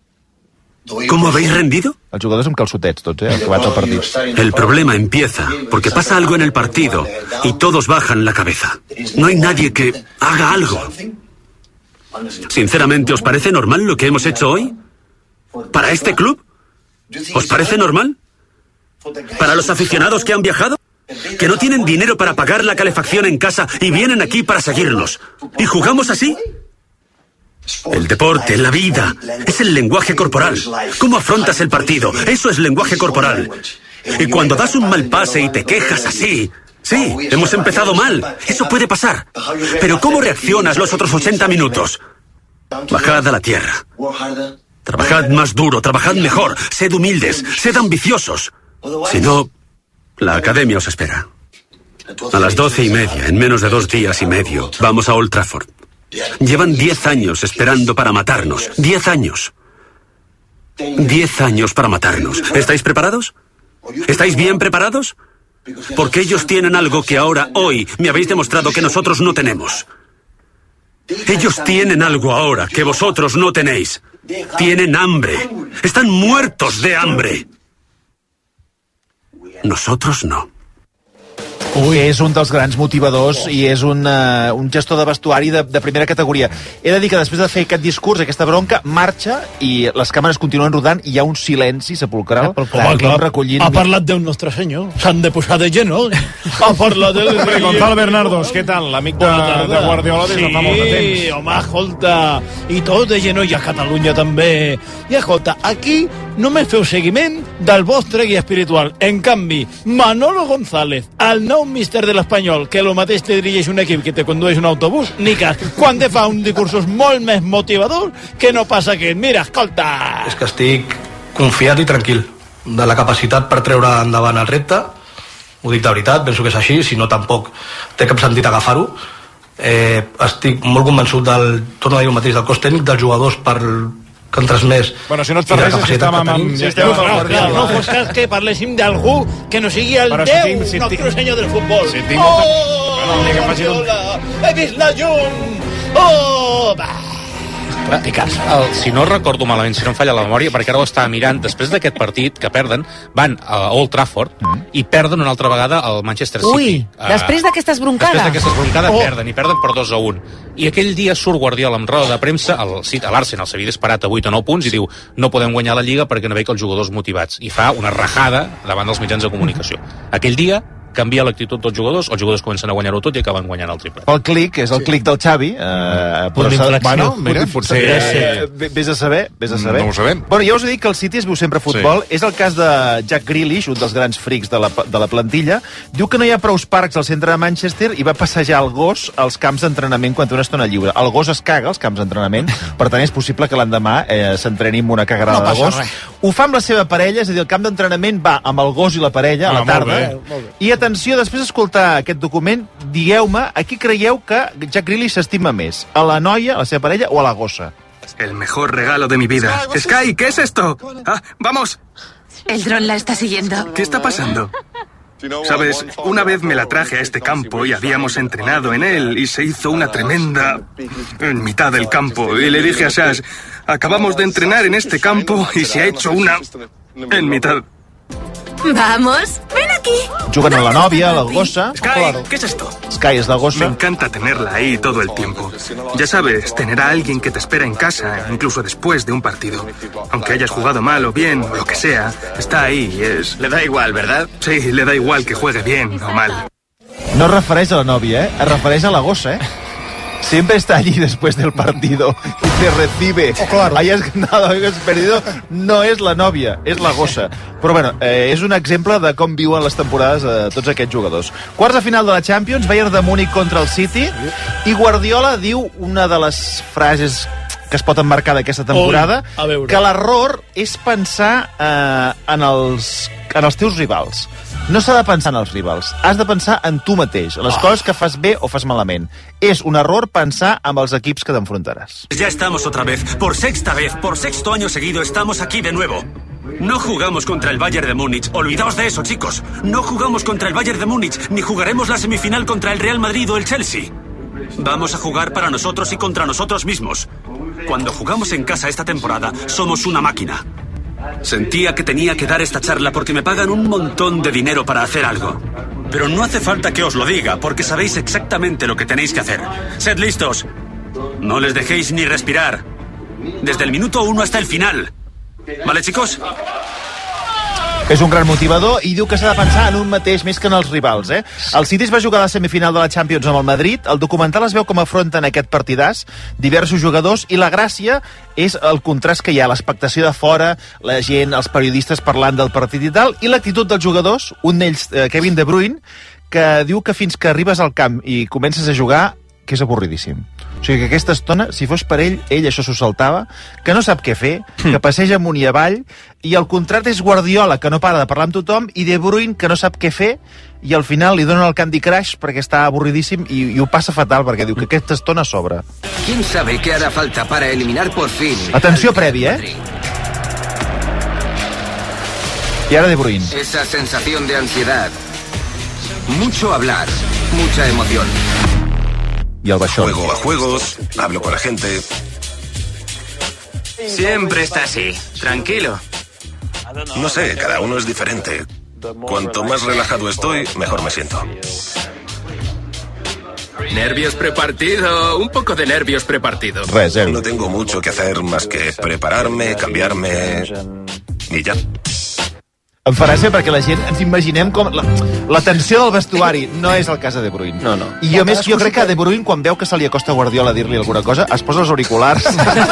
cómo habéis rendido? Els jugadors amb calçotets, tots, eh? El, partit. El problema empieza porque pasa algo en el partido y todos bajan la cabeza. No hay nadie que haga algo. Sinceramente, ¿os parece normal lo que hemos hecho hoy? ¿Para este club? ¿Os parece normal? ¿Para los aficionados que han viajado? ¿Que no tienen dinero para pagar la calefacción en casa y vienen aquí para seguirnos? ¿Y jugamos así? El deporte, la vida, es el lenguaje corporal. ¿Cómo afrontas el partido? Eso es lenguaje corporal. Y cuando das un mal pase y te quejas así... Sí, hemos empezado mal. Eso puede pasar. Pero ¿cómo reaccionas los otros ochenta minutos? Bajad a la tierra. Trabajad más duro, trabajad mejor. Sed humildes, sed ambiciosos. Si no, la academia os espera. A las doce y media, en menos de dos días y medio, vamos a Old Trafford. Llevan diez años esperando para matarnos. Diez años. Diez años para matarnos. ¿Estáis preparados? ¿Estáis bien preparados? Porque ellos tienen algo que ahora, hoy, me habéis demostrado que nosotros no tenemos. Ellos tienen algo ahora que vosotros no tenéis. Tienen hambre. Están muertos de hambre. Nosotros no. Ui, és un dels grans motivadors i és un, uh, un gestor de vestuari de, de primera categoria. He de dir que després de fer aquest discurs, aquesta bronca, marxa i les càmeres continuen rodant i hi ha un silenci sepulcral. Ah, clar, clar. Recollint... Ha parlat del nostre senyor. S'han de posar de lleno. Ha parlat del... Gonzalo Bernardos, què tal? L'amic de, de Guardiola des de fa molt de temps. Sí, home, escolta. I tot de lleno, i a Catalunya també. I escolta, aquí només feu seguiment del vostre guia espiritual. En canvi, Manolo González, el nou míster de l'Espanyol, que lo mateix te dirigeix un equip que te condueix un autobús, ni cas, quan te fa un discursos molt més motivador que no passa que, mira, escolta... És que estic confiat i tranquil de la capacitat per treure endavant el repte. Ho dic de veritat, penso que és així, si no tampoc té cap sentit agafar-ho. Eh, estic molt convençut del, torno a dir el mateix, del cos tècnic, dels jugadors per que han transmès. Bueno, si no et fa res, és que estàvem amb... Sí, no, no, clar, no fos cas que parléssim d'algú que no sigui el Però Déu, si tinc- si nostre tinc- senyor del futbol. si tinc molta- Oh, Bueno, el dia que faci un- Guardiola, he vist la llum! Oh, va! El, si no recordo malament, si no em falla la memòria, perquè ara ho estava mirant, després d'aquest partit que perden, van a Old Trafford mm. i perden una altra vegada al Manchester City. Ui, després d'aquesta esbroncada. Després d'aquesta esbroncada Oh. perden, i perden per dos a un. I aquell dia surt Guardiola amb roda de premsa, el, a l'Arsenal s'havia disparat a vuit o nou punts, i diu, no podem guanyar la Lliga perquè no veig els jugadors motivats. I fa una rajada davant dels mitjans de comunicació. Aquell dia canvia l'actitud dels jugadors, els jugadors comencen a guanyar-ho tot i acaben guanyant el triple. El clic, és el sí. clic del Xavi. Eh, Punt d'inflexió. Bueno, mira, potser- Eh, vés a saber, vés a saber. No ho sabem. Bueno, ja us he dit que el City es viu sempre a futbol. Sí. És el cas de Jack Grealish, un dels grans frics de la, de la plantilla. Diu que no hi ha prous parcs al centre de Manchester i va passejar el gos als camps d'entrenament quan té una estona lliure. El gos es caga als camps d'entrenament, per tant és possible que l'endemà eh, s'entreni amb una cagarada No de passa gos. res. Ho fa amb la seva parella, és a dir, el camp d'entrenament va amb el gos i la parella a Ah, la molt tarda. bé. Molt bé. I atenció, després d'escoltar aquest document, digueu-me a qui creieu que Jack Grealish s'estima més, a la noia, a la seva parella o a la gossa? El mejor regalo de mi vida. Sky, ¿qué es esto? Ah, vamos. El dron la está siguiendo. ¿Qué está pasando? Sabes, una vez me la traje a este campo y habíamos entrenado en él y se hizo una tremenda en mitad del campo. Y le dije a Sash, acabamos de entrenar en este campo y se ha hecho una en mitad. Vamos, ven aquí. Juguen a la nòvia, a la gossa. Sky, ¿qué es esto? Sky és la Me gossa. encanta tenerla ahí todo el tiempo. Ya sabes, tener a alguien que te espera en casa, incluso después de un partido. Aunque hayas jugado mal o bien, o lo que sea, está ahí y es... Le da igual, ¿verdad? Sí, le da igual que juegue bien o mal. No es refereix a la nòvia, eh? Es refereix a la gossa, eh? Siempre está allí después del partido y te recibe. Oh, claro. Hayas ganado, hayas perdido. No és la nòvia, és la gossa. Però bueno, eh, és un exemple de com viuen les temporades eh, tots aquests jugadors. Quarts de final de la Champions, Bayern de Múnich contra el City, i Guardiola diu una de les frases que es pot emmarcar d'aquesta temporada, Ui, a veure. que l'error és pensar eh, en, els, en els teus rivals. No s'ha de pensar en els rivals, has de pensar en tu mateix, en les Oh. coses que fas bé o fas malament. És un error pensar amb els equips que t'enfrontaràs. Ya estamos otra vez, por sexta vez, por sexto año seguido, estamos aquí de nuevo. No jugamos contra el Bayern de Múnich, olvidaos de eso, chicos. No jugamos contra el Bayern de Múnich, ni jugaremos la semifinal contra el Real Madrid o el Chelsea. Vamos a jugar para nosotros y contra nosotros mismos. Cuando jugamos en casa esta temporada, somos una máquina. Sentía que tenía que dar esta charla porque me pagan un montón de dinero para hacer algo. Pero no hace falta que os lo diga, porque sabéis exactamente lo que tenéis que hacer. Sed listos. No les dejéis ni respirar. Desde el minuto uno hasta el final. ¿Vale, chicos? És un gran motivador i diu que s'ha de pensar en un mateix més que en els rivals. Eh? El City es va jugar a la semifinal de la Champions amb el Madrid. El documental es veu com afronten aquest partidàs diversos jugadors i la gràcia és el contrast que hi ha, l'expectació de fora, la gent, els periodistes parlant del partit i tal, i l'actitud dels jugadors, un d'ells, eh, Kevin De Bruyne, que diu que fins que arribes al camp i comences a jugar, que és avorridíssim. O sigui que aquesta estona, si fos per ell, ell això s'ho saltava, que no sap què fer, que passeja amunt i avall, i el contrast és Guardiola, que no para de parlar amb tothom, i De Bruyne, que no sap què fer, i al final li donen el Candy Crush perquè està avorridíssim i, i ho passa fatal, perquè diu que aquesta estona sobra. ¿Quién sabe qué hará falta para eliminar por fin? Atenció prèvia, eh? I ara De Bruyne. Esa sensación de ansiedad. Mucho hablar, mucha emoción. Y el baixón. Juego a juegos, hablo con la gente. Siempre está así, tranquilo. No sé, cada uno es diferente. Cuanto más relajado estoy, mejor me siento. Nervios prepartido, un poco de nervios prepartido. Res, eh? No tengo mucho que hacer más que prepararme, cambiarme y ya. Em farà ser perquè la gent ens imaginem com... La, la tensió del vestuari no és el cas de De Bruyne. No, no. I jo, més, jo crec que De Bruyne, quan veu que se li acosta a Guardiola a dir-li alguna cosa, es posa els auriculars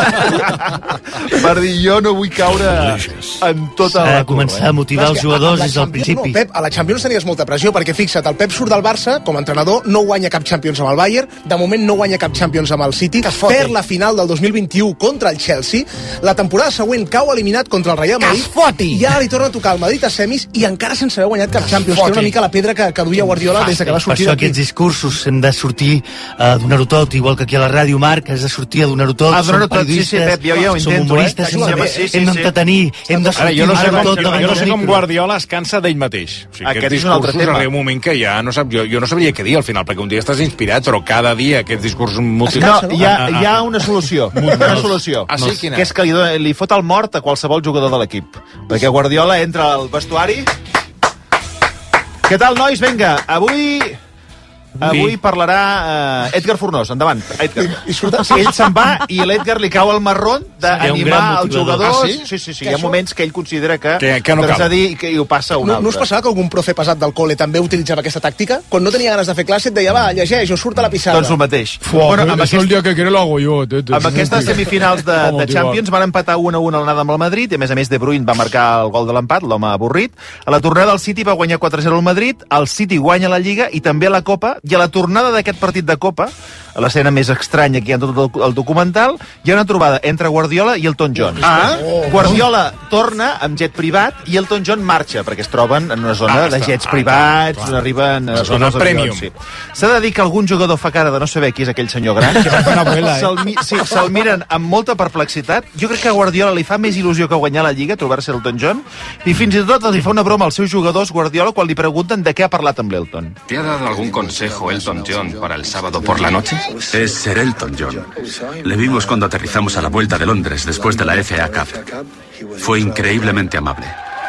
per dir, jo no vull caure en tota la... A començar a motivar els jugadors des del principi. No, Pep, a la Champions tenies molta pressió, perquè fixa't, el Pep surt del Barça, com a entrenador, no guanya cap Champions amb el Bayern, de moment no guanya cap Champions amb el City, perd la final del dos mil vint-i-u contra el Chelsea, la temporada següent cau eliminat contra el Real Madrid, i ara li torna a tocar el Madrid a semis i encara sense haver guanyat cap Champions, que era una mica la pedra que, que duia Guardiola des que va sortir d'aquí. Per això aquests discursos hem de sortir a donar-ho tot, igual que aquí a la Ràdio Marc, has de sortir a donar-ho tot, a donar-ho tot, sí, sí, Pep, jo ja ho intento, humoristes, eh? hem d'entretenir, hem de sortir a donar-ho tot. Jo no sé com Guardiola es cansa d'ell mateix. O sigui, aquests discursos arriba un moment que ja no sap, jo, jo no sabria què dir al final, perquè un dia estàs inspirat, però cada dia aquests discursos motivats... No, hi ha, hi ha una solució, una solució, ah, sí, que és que li, li fot el mort a qualsevol jugador de l'equip, perquè Guardiola entra al vestuari. Què tal, nois? Vinga, avui... Avui parlarà uh, Edgar Fornós, endavant, Edgar. I, i sí, ell se'n va i l'Edgar li cau el marrón d'animar els jugadors. Ah, sí? Sí, sí, sí, hi ha moments que ell considera que... Que, que no cal. A dir, que ho passa un no, altre. No us passava que algun profe passat del col·le també utilitzava aquesta tàctica? Quan no tenia ganes de fer classe et deia, va, llegeix o surt a la pissarra. Doncs el mateix. Fuà, bueno, amb aquest... el dia que quiere lo hago yo. Te, te, amb aquestes semifinals de, de Champions van empatar un a un al Nadal amb el Madrid i a més a més De Bruyne va marcar el gol de l'empat, l'home avorrit. A la tornada del City va guanyar quatre a zero al Madrid, el City guanya la Lliga i també la Copa, i a la tornada d'aquest partit de Copa, a l'escena més estranya que hi ha en tot el documental, hi ha una trobada entre Guardiola i Elton John. Ah, Guardiola torna amb jet privat i Elton John marxa, perquè es troben en una zona ah, de jets ah, privats, on arriben... Una zona premium. Sí. S'ha de dir que algun jugador fa cara de no saber qui és aquell senyor gran. Abuela, eh? Se'l mi sí, se miren amb molta perplexitat. Jo crec que a Guardiola li fa més il·lusió que guanyar la Lliga, trobar-se Elton John, i fins i tot li fa una broma als seus jugadors Guardiola quan li pregunten de què ha parlat amb l'Elton. ¿Te ha dado algún consejo Elton John para el sábado por la noche? Es Sir Elton John. Le vimos cuando aterrizamos a la vuelta de Londres después de la F A Cup. Fue increíblemente amable.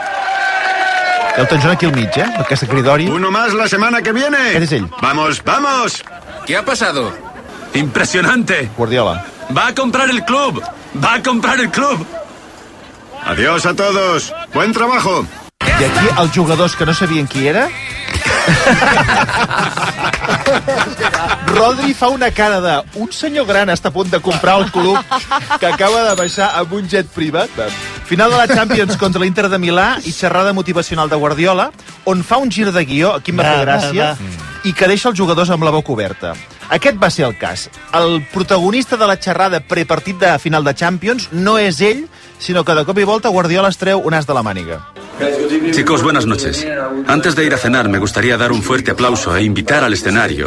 Elton John aquí al mig, ¿eh? Aquesta cridori. Uno más la semana que viene. Aquest és ell. Vamos, vamos. ¿Qué ha pasado? Impresionante. Guardiola. Va a comprar el club. Va a comprar el club. Adiós a todos. Buen trabajo. I aquí els jugadors que no sabien qui era... Rodri fa una cara de un senyor gran està a punt de comprar el club que acaba de baixar amb un jet privat. Final de la Champions contra l'Inter de Milà i xerrada motivacional de Guardiola, on fa un gir de guió, aquí em va fer gràcia, i que deixa els jugadors amb la boca oberta. Aquest va ser el cas. El protagonista de la xerrada prepartit de final de Champions no és ell, sinó que de cop i volta Guardiola es treu un as de la màniga. Chicos, buenas noches. Antes de ir a cenar, me gustaría dar un fuerte aplauso e invitar al escenario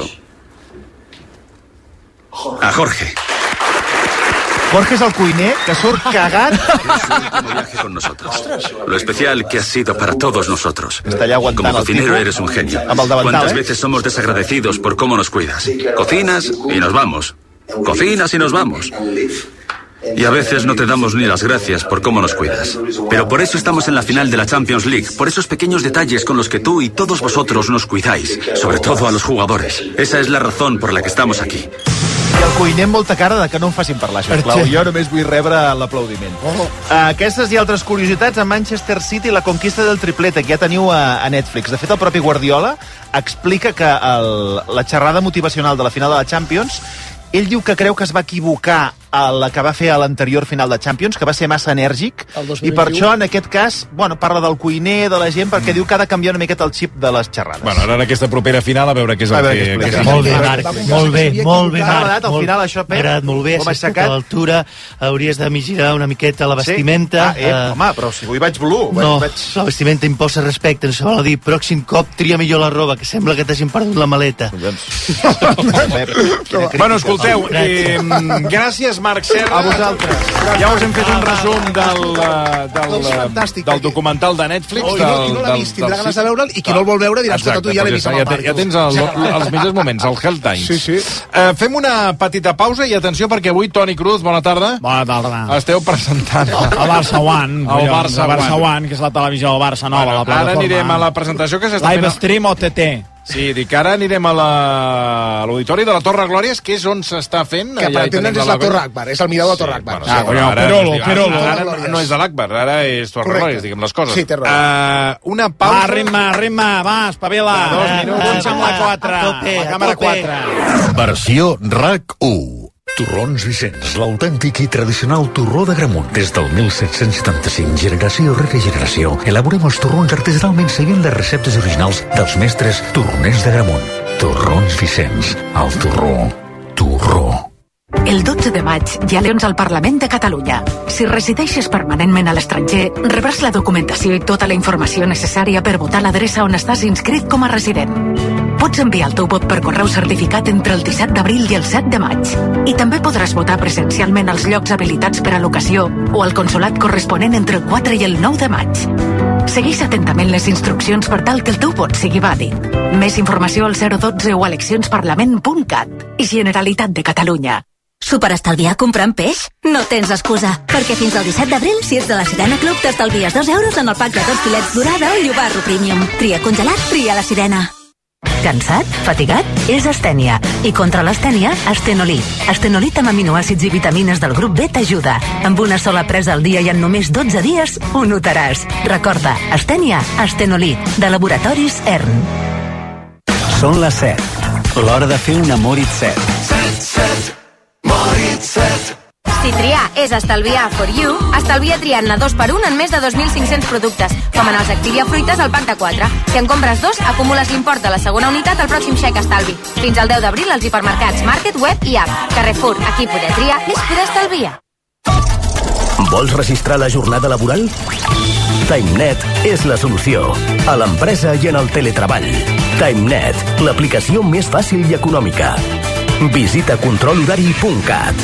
a Jorge. Jorge és el cuiner que surt cagat. Es un último viaje con nosotros. Lo especial que has sido para todos nosotros. Como cocinero eres un genio. ¿Cuántas veces somos desagradecidos por cómo nos cuidas? Cocinas y nos vamos. Cocinas y nos vamos. Y a veces no te damos ni las gracias por cómo nos cuidas. Pero por eso estamos en la final de la Champions League, por esos pequeños detalles con los que tú y todos vosotros nos cuidáis, sobre todo a los jugadores. Esa es la razón por la que estamos aquí. I el cuiner amb molta cara de que no em facin parlar, sisplau. Jo només vull rebre l'aplaudiment. Oh. Aquestes i altres curiositats a Manchester City, la conquista del triplet, que ja teniu a, a Netflix. De fet, el propi Guardiola explica que el, la xerrada motivacional de la final de la Champions, ell diu que creu que es va equivocar a la que va fer a l'anterior final de Champions, que va ser massa enèrgic, i per això, en aquest cas, bueno, parla del cuiner, de la gent, perquè mm. diu que ha de canviar una miqueta el xip de les xerrades. Bueno, ara en aquesta propera final, a veure què és el que... que, que molt bé, Marc, molt bé, molt bé, Marc. Al final, això, Pep, m'ha agradat molt bé, has estat a l'altura, hauries de mirar una miqueta la vestimenta. Sí? Ah, eh, home, però si avui vaig blue. No, vaig... la vestimenta imposa respecte, no se val dir, pròxim cop tria millor la roba, que sembla que t'hagin perdut la maleta. Bueno, escolteu, eh, gràcies, Marc Serra. A vosaltres. Ja us hem fet un resum del, del, del documental de Netflix. Oh, I no, i no l'ha vist, tindrà ganes de veure'l, i qui no el vol veure dirà, escolta, tu ja l'he vist amb el Marc. Ja tens el, els millors moments, el Hell Times. Sí, sí. Uh, fem una petita pausa i atenció perquè avui, Toni Cruz, bona tarda. Bona tarda. Esteu presentant... El Barça One. El Barça One, que és la televisió del Barça Nova, la plataforma. Ara anirem a la presentació que s'està fent... Live Stream O T T. Sí, dic, ara anirem a l'auditori de la Torre Glòries, que és on s'està fent. Que per entendre'ns és la Torre Akbar, és el mirador de la Torre Akbar. Ah, bueno, Perolo, Perolo. Ara no és de l'Akbar, ara és Torre Glòries, diguem les coses. Sí, té raó. Una pausa... Va, rima, rima, va, espavila. Dos minuts amb la quatre, la càmera quatre. Versió RAC u. Torrons Vicenç, l'autèntic i tradicional torró de Gramunt. Des del mil set-cents setanta-cinc, generació rere generació, elaborem els torrons artesanalment seguint les receptes originals dels mestres torroners de Gramunt. Torrons Vicenç, el torró, torró. El dotze de maig hi ha eleccions al Parlament de Catalunya. Si resideixes permanentment a l'estranger, rebràs la documentació i tota la informació necessària per votar a l'adreça on estàs inscrit com a resident. Pots enviar el teu vot per correu certificat entre el disset d'abril i el set de maig. I també podràs votar presencialment als llocs habilitats per a l'ocasió o al consolat corresponent entre el quatre i el nou de maig. Segueix atentament les instruccions per tal que el teu vot sigui vàlid. Més informació al zero dotze o eleccionsparlament punt cat. I Generalitat de Catalunya. Superestalviar comprant peix? No tens excusa, perquè fins al disset d'abril, si ets de la Sirena Club, t'estalvies dos euros en el pack de dos filets dorada o llobarro premium. Tria congelat, tria la Sirena. Cansat? Fatigat? És astènia. I contra l'astènia, Astenolit. Astenolit amb aminoàcids i vitamines del grup B t'ajuda. Amb una sola presa al dia i en només dotze dies, ho notaràs. Recorda, astènia, Astenolit, de Laboratoris E R N. Són les set. L'hora de fer un Amorit set. set, set. Morit set. Si triar és estalviar for you, estalvia triant-ne dos per un en més de dos mil cinc-cents productes, com en els Activia Fruites al pack de quatre. Si en compres dos, acumules l'import de la segona unitat al pròxim xec estalvi. Fins al deu d'abril als hipermercats Market, Web i App. Carrefour, aquí poder triar és poder estalviar. Vols registrar la jornada laboral? TimeNet és la solució. A l'empresa i en el teletreball. TimeNet, l'aplicació més fàcil i econòmica. Visita control horari punt cat.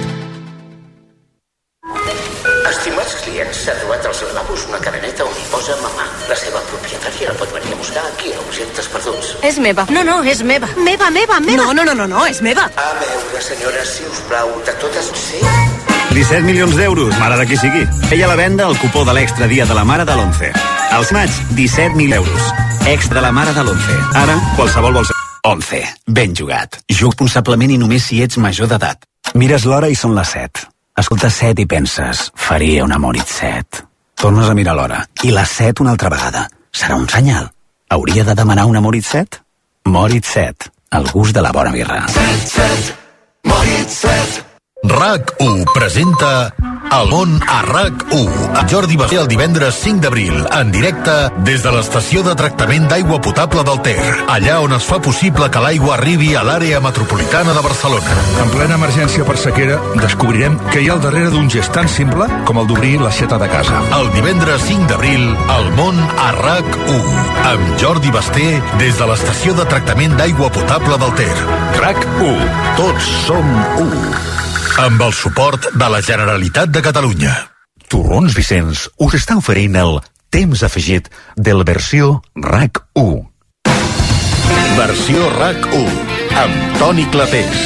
Estimats clients, s'ha trobat als lavabos una cadeneta on hi posa mamà. La seva propietària la pot venir a buscar aquí a Objectes Perduts. És meva. No, no, és meva. Meva, meva, meva. No, no, no, no, no, és meva. A veure, senyora, si us plau, de totes... Sí? disset milions d'euros, mare de qui sigui. Feia la venda el cupó de l'extra dia de la mare de l'onze. Als maig, disset mil euros. Extra de la mare de l'onze. Ara, qualsevol vol ser... onze. Ben jugat. Juga responsablement i només si ets major d'edat. Mires l'hora i són les set. Escoltes set i penses, faria un Amorit set. Tornes a mirar l'hora. I les set una altra vegada. Serà un senyal. Hauria de demanar un Amorit set? Morit set. El gust de la bona birra. set, set. Morit set. RAC u presenta El món a RAC u. Jordi Basté el divendres cinc d'abril, en directe des de l'estació de tractament d'aigua potable del Ter, allà on es fa possible que l'aigua arribi a l'àrea metropolitana de Barcelona. En plena emergència per sequera, descobrirem què hi ha al darrere d'un gest tan simple com el d'obrir l'aixeta de casa. El divendres cinc d'abril, El món a RAC u, amb Jordi Basté des de l'estació de tractament d'aigua potable del Ter. RAC u. Tots som u. Amb el suport de la Generalitat de Catalunya. Torrons Vicenç us està oferint el temps afegit de la versió RAC u. Versió RAC u, amb Toni Clapés.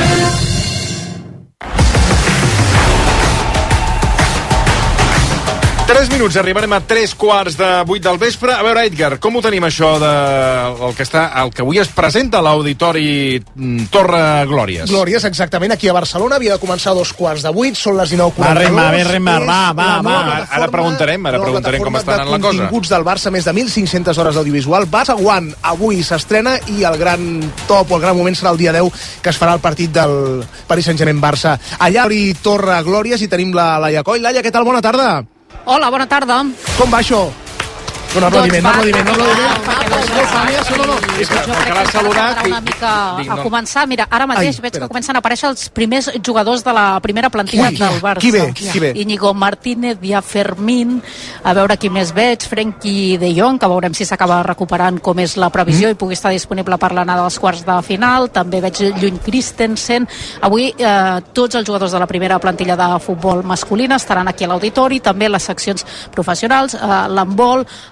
Tres minuts, arribarem a tres quarts de vuit del vespre. A veure, Edgar, com ho tenim això de el que està, el que avui es presenta a l'Auditori Torre Glòries? Glòries, exactament, aquí a Barcelona. Havia de començar a dos quarts de vuit, són les dinou quaranta-dos. Va, rema, rema, va, va, va. Ara preguntarem, ara preguntarem com està anant la cosa. Continguts del Barça, més de mil cinc-centes hores d'audiovisual. Barça One avui s'estrena i el gran top o el gran moment serà el dia deu, que es farà el partit del Paris Saint-Germain-Barça. Allà a Torre Glòries i tenim la Laia Coll. Laia, què tal? Bona tarda. Hola, bona tarda. Com va això? Un aplaudiment, un aplaudiment, un aplaudiment. No, no, és que jo crec que saludat una mica a començar. Mira, ara mateix veig que comencen a aparèixer els primers jugadors de la primera plantilla del Barça. Qui ve? Qui ve? Íñigo Martínez, Dia Fermín, a veure qui més veig, Frenkie de Jong, que veurem si s'acaba recuperant com és la previsió i pugui estar disponible per l'anada dels quarts de final. També veig Llull Christensen. Avui eh, tots els jugadors de la primera plantilla de futbol masculina estaran aquí a l'auditori, també les seccions professionals, eh, l'handbol,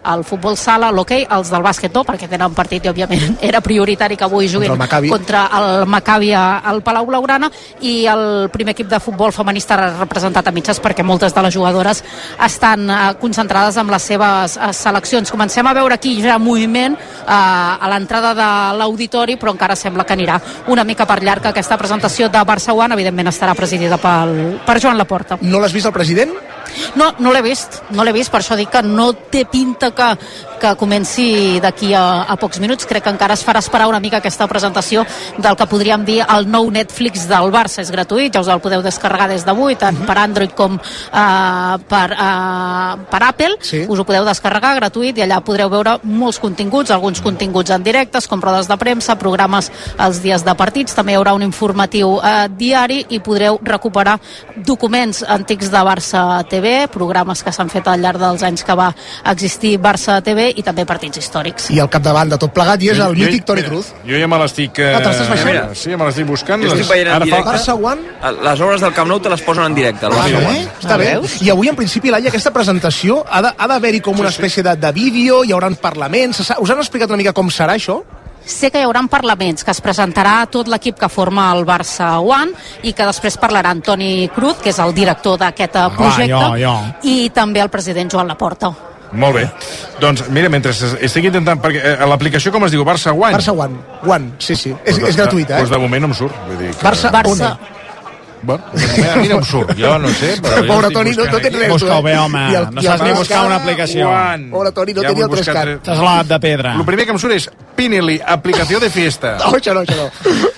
el futbol sala, l'hoquei, els del bàsquet no, perquè tenen partit i òbviament era prioritari que avui juguin contra el Maccabi, contra el Maccabi al Palau Blaugrana, i el primer equip de futbol femení estarà representat a mitges perquè moltes de les jugadores estan eh, concentrades amb les seves eh, seleccions. Comencem a veure aquí ja moviment eh, a l'entrada de l'auditori, però encara sembla que anirà una mica per llarg aquesta presentació de Barça One. Evidentment estarà presidida pel, per Joan Laporta. No l'has vist el president? No, no l'he vist, no l'he vist, per això dic que no té pinta que, que comenci d'aquí a, a pocs minuts. Crec que encara es farà esperar una mica aquesta presentació del que podríem dir el nou Netflix del Barça. És gratuït, ja us el podeu descarregar des d'avui, tant per Android com uh, per, uh, per Apple. Sí. Us ho podeu descarregar gratuït i allà podreu veure molts continguts, alguns continguts en directes, com rodes de premsa, programes els dies de partits, també hi haurà un informatiu uh, diari i podreu recuperar documents antics de Barça T V, programes que s'han fet al llarg dels anys que va existir Barça T V i també partits històrics. I al capdavant de tot plegat hi és el jo, mític Toni mira, Cruz. Jo ja me l'estic... Eh, ah, te l'estàs baixant? Mira, sí, me l'estic buscant. Jo estic veient en directe. Barça One? Les obres del Camp Nou te les posen en directe. Ah, no, eh? Està bé. I avui, en principi, Laia, aquesta presentació ha d'haver-hi com una espècie de, de vídeo, hi haurà parlaments... Us han explicat una mica com serà això? Sé que hi haurà parlaments, que es presentarà tot l'equip que forma el Barça One i que després parlarà Toni Cruz, que és el director d'aquest projecte, ah, jo, jo. i també el president Joan Laporta. Molt bé. Doncs mira, mentre estic intentant... Perquè eh, l'aplicació com es diu? Barça One? Barça One. One, sí, sí. És, pues és gratuïta, eh? Doncs de moment no em surt. Vull dir que... Barça, Barça. Bueno, a mi no em surt, jo no sé, però... Pobre Toni, no, no tens res. Busca-ho bé, home. El, no saps ni buscar una aplicació. Pobre Toni, no ja tenia el tres cat. Estàs a l'edat de pedra. El primer que em surt és Pinelli, aplicació de fiesta. No, això no, això no.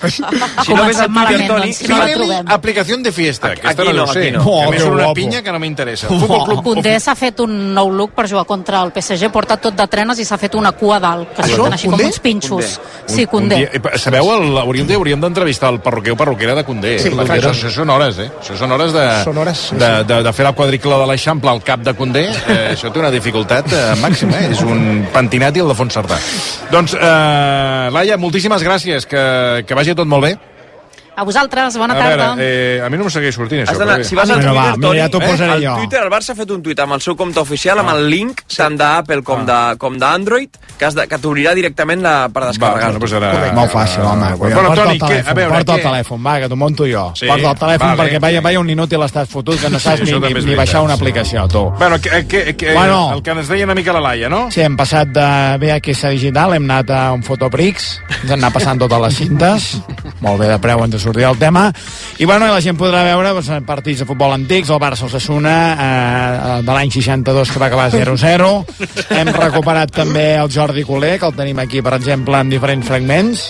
Si no ves el Twitter, Toni... Si no la trobem. Aplicació de fiesta. Aquesta Aquí no, no, ho sé. aquí no. Oh, a mi surt una guapo. pinya que no m'interessa. Oh. Koundé s'ha fet un nou look per jugar contra el P S G, porta tot de trenes i s'ha fet una cua dalt, que surten així com uns pinxos. Sí, Koundé. Sabeu, el, hauríem d'entrevistar el perruquer o perruquera de Koundé. Sí, això, això són hores, eh? Això són hores de, són hores, sí, de, de, de fer la quadrícula de l'Eixample al cap de Koundé. Eh, això té una dificultat eh, màxima, eh? És un pentinat i el de Font Cerdà. Doncs, eh, Laia, moltíssimes gràcies, que, que vagi tot molt bé. A vosaltres, bona a tarda. Veure, eh, a mi no em segueix sortint això. Si vas al bueno, Twitter, va, Toni, ja t'ho posaré eh, jo. al Twitter el Barça ha fet un tuit amb el seu compte oficial, amb el link tant d'Apple com de com d'Android, que, has de, que t'obrirà directament la, per descarregar-lo. Bueno, pues ara... Molt fàcil, home. Bueno, Bueno, porta Toni, el telèfon, que, a veure, porta el què? telèfon, va, que t'ho monto jo. Sí, porta el telèfon vale. perquè vaya, vaya un inútil estàs fotut que no saps Sí, ni, això també ni, és ni baixar veritat, una sí. aplicació, tu. Bueno, que, que, que, Bueno. el que ens deia una mica la Laia, no? Sí, hem passat de V H S digital, hem anat a un Fotoprix, ens han anat passant totes les cintes, molt bé de preu ens ha sortit el tema, i bueno, la gent podrà veure doncs, partits de futbol antics, el Barça Osasuna eh, de l'any seixanta-dos que va acabar zero zero. Hem recuperat també el Jordi Culer, que el tenim aquí, per exemple, en diferents fragments.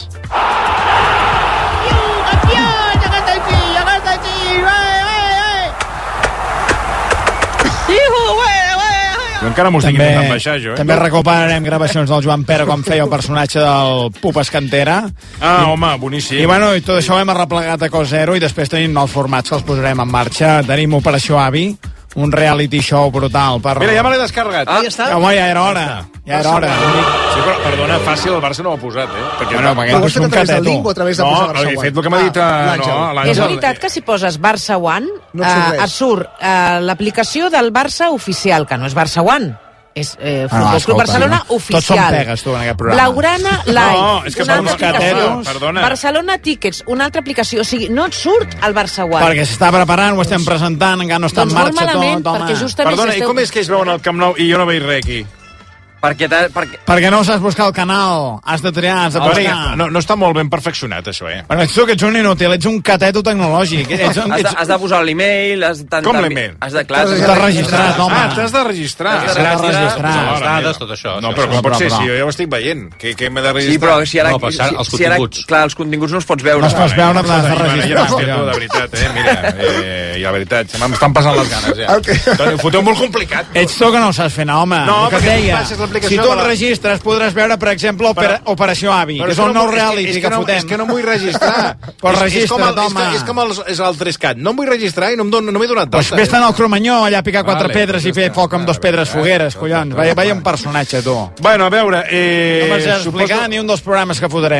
Jo encara m'ho estic intentant baixar, jo. Eh? També recuperarem gravacions del Joan Pere com feia el personatge del Pup Escantera. Ah, I, home, boníssim. I bueno, i tot això ho hem arreplegat a cos zero i després tenim nous formats que els posarem en marxa. Tenim Operació Avi, un reality show brutal. Per... Mira, ja me l'he descarregat. Ah, ja està? Home, ja era hora. Ja era hora. Sí, però, perdona, fàcil, el Barça no ho ha posat, eh? Perquè, Bueno, perquè Però ho és has fet un a través del cateto. link o a través de no, posar Barça he One? fet el que m'ha dit Ah, eh, l'Àngel. no, l'Àngel. És veritat que si poses Barça One, No et surt eh, res. et surt eh, l'aplicació del Barça oficial, que no és Barça One. És eh, Futbol Club escolta, Barcelona no. oficial. Tots són pegues, tu, en aquest programa. Blaugrana Live. No, és que una són altra uns aplicació. catetos. Perdona. Barcelona Tickets, una altra aplicació. O sigui, no et surt el Barça One. Perquè s'està preparant, ho estem presentant, encara no està Doncs en molt marxa malament, tot, home. perquè justament Perdona, si i esteu... com és que es veuen al Camp Nou i jo no veig res aquí? Perquè, perquè... Perquè no saps buscar el canal, has de triar, has de Home, buscar. no, no està molt ben perfeccionat, això, eh? Bueno, ets tu que ets un inútil, ets un cateto tecnològic. Ets, un, Has de, ets... has de posar l'email, has de... Com l'email? Has de, clar, T'has de registrar, home. Ah, t'has de registrar. T'has de registrar. Alhora, les dades, mira. tot això. No, sí, però sí. com pot Però, ser, però. si jo ja ho estic veient? Que, que m'he de Sí, registrar? però si ara... No, però ara els si, si ara, continguts. clar, els continguts no els pots veure. No els pots veure, però has de Escolta, Ivan, registrar. ja m'esquerdo, de veritat, eh? Mira, eh, i la veritat, se m'estan passant les ganes, ja. Okay. Toni, ho foteu molt complicat. Ets tu que no ho saps fer, home. No, el que et perquè deia, passes l'aplicació si tu de la- enregistres podràs veure, per exemple, Opera... Operació Avi, Però que és un no nou vull- reality és que, que, no, fotem. és que no em vull registrar. Però és, és com el, registra't, és, que, home. és com el, és el Trescat. No em vull registrar i no, em don, no m'he donat Doncs d'alta. vés-te'n al Cromanyó, allà a picar quatre Vale, pedres i ja fer està. foc amb dos pedres fogueres, collons. Veia, veia un personatge, tu. Bueno, a veure... Eh, No m'has d'explicar suposo- ni un dels programes que fotrem.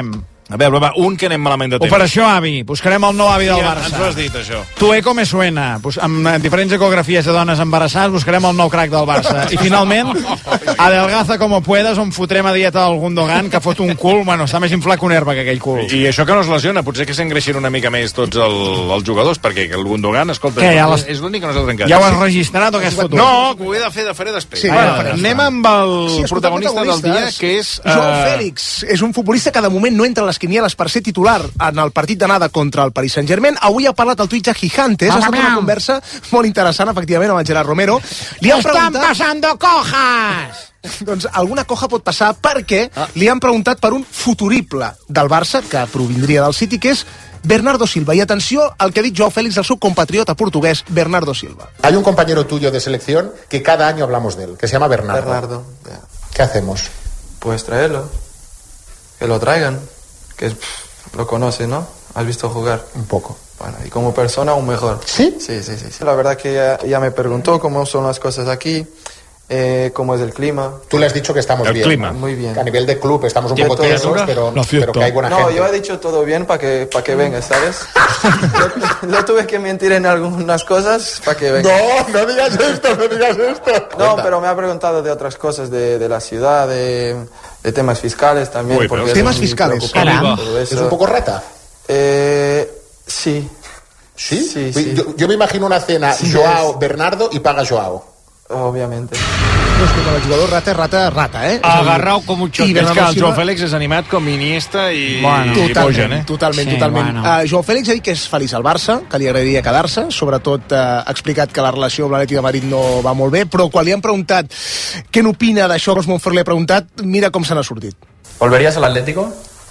A veure, va, un que anem malament de temps. Operació Avi. Buscarem el nou avi del Sí, Barça. ens ho has dit, això. Tueco me suena. Pues, amb diferents ecografies de dones embarassades buscarem el nou crack del Barça. I finalment, adelgaza como puedas, on fotrem a dieta el Gundogan, que fot un cul, bueno, està més inflat que un herba que aquell cul. I això que no es lesiona, potser que s'engreixin una mica més tots el, els jugadors, perquè el Gundogan, escolta, Què, ja les... és l'únic que no s'ha trencat. Ja ho has registrat o què has fotut? No, que ho he de fer, de faré després. Sí, bueno, ja, ja anem amb el Sí, protagonista del dia, que és... Joao eh, Fèlix. És un futbolista que de moment no entra a les quinieles per ser titular en el partit d'anada contra el Paris Saint-Germain. Avui ha parlat el Twitch a Gigantes. Ha estat una conversa molt interessant, efectivament, amb el Gerard Romero. Li han Estan preguntat... passando cojas! Doncs alguna coja pot passar perquè ah. li han preguntat per un futurible del Barça, que provindria del City, que és Bernardo Silva. I atenció al que ha dit Joao Félix del seu compatriota portuguès, Bernardo Silva. Hay un compañero tuyo de selección que cada año hablamos de él, que se llama Bernardo. Bernardo, yeah. ¿Qué hacemos? Pues traerlo. Que lo traigan. Que pff, lo conoce, ¿no? ¿Has visto jugar? Un poco. Bueno, y como persona aún mejor. ¿Sí? Sí, sí, sí. sí. La verdad que ya, ya me preguntó cómo son las cosas aquí, eh, cómo es el clima. Tú le has dicho que estamos el bien. clima. Muy bien. Que a nivel de club estamos un ¿Qué poco tiesos, pero, pero que hay buena no, gente. yo he dicho todo bien para que, para que venga, ¿sabes? yo, yo tuve que mentir en algunas cosas para que venga. No, no digas esto, no digas esto. No, pero me ha preguntado de otras cosas, de, de la ciudad, de, de temas fiscales también. Uy, porque temas es muy fiscales. preocupante todo eso. ¿Es un poco rata? Eh, sí. ¿Sí? Sí, sí. Yo, yo me imagino una cena, Sí, Joao, es. Bernardo y paga Joao. Obviamente. No, escolta, el jugador rata, rata, rata, eh? Agarrau com un xot. I És que Bernardo el Silva- Joao Fèlix és animat com Iniesta i, Bueno, i totalment, Bojan, eh? totalment, Sí, totalment. bueno. Uh, Joao Fèlix ha dit que és feliç al Barça, que li agradaria quedar-se, sobretot uh, ha explicat que la relació amb l'Atlètic de Madrid no va molt bé, però quan li han preguntat què n'opina d'això, Ros Montfort li ha preguntat, mira com se n'ha sortit. ¿Volverías al Atlético?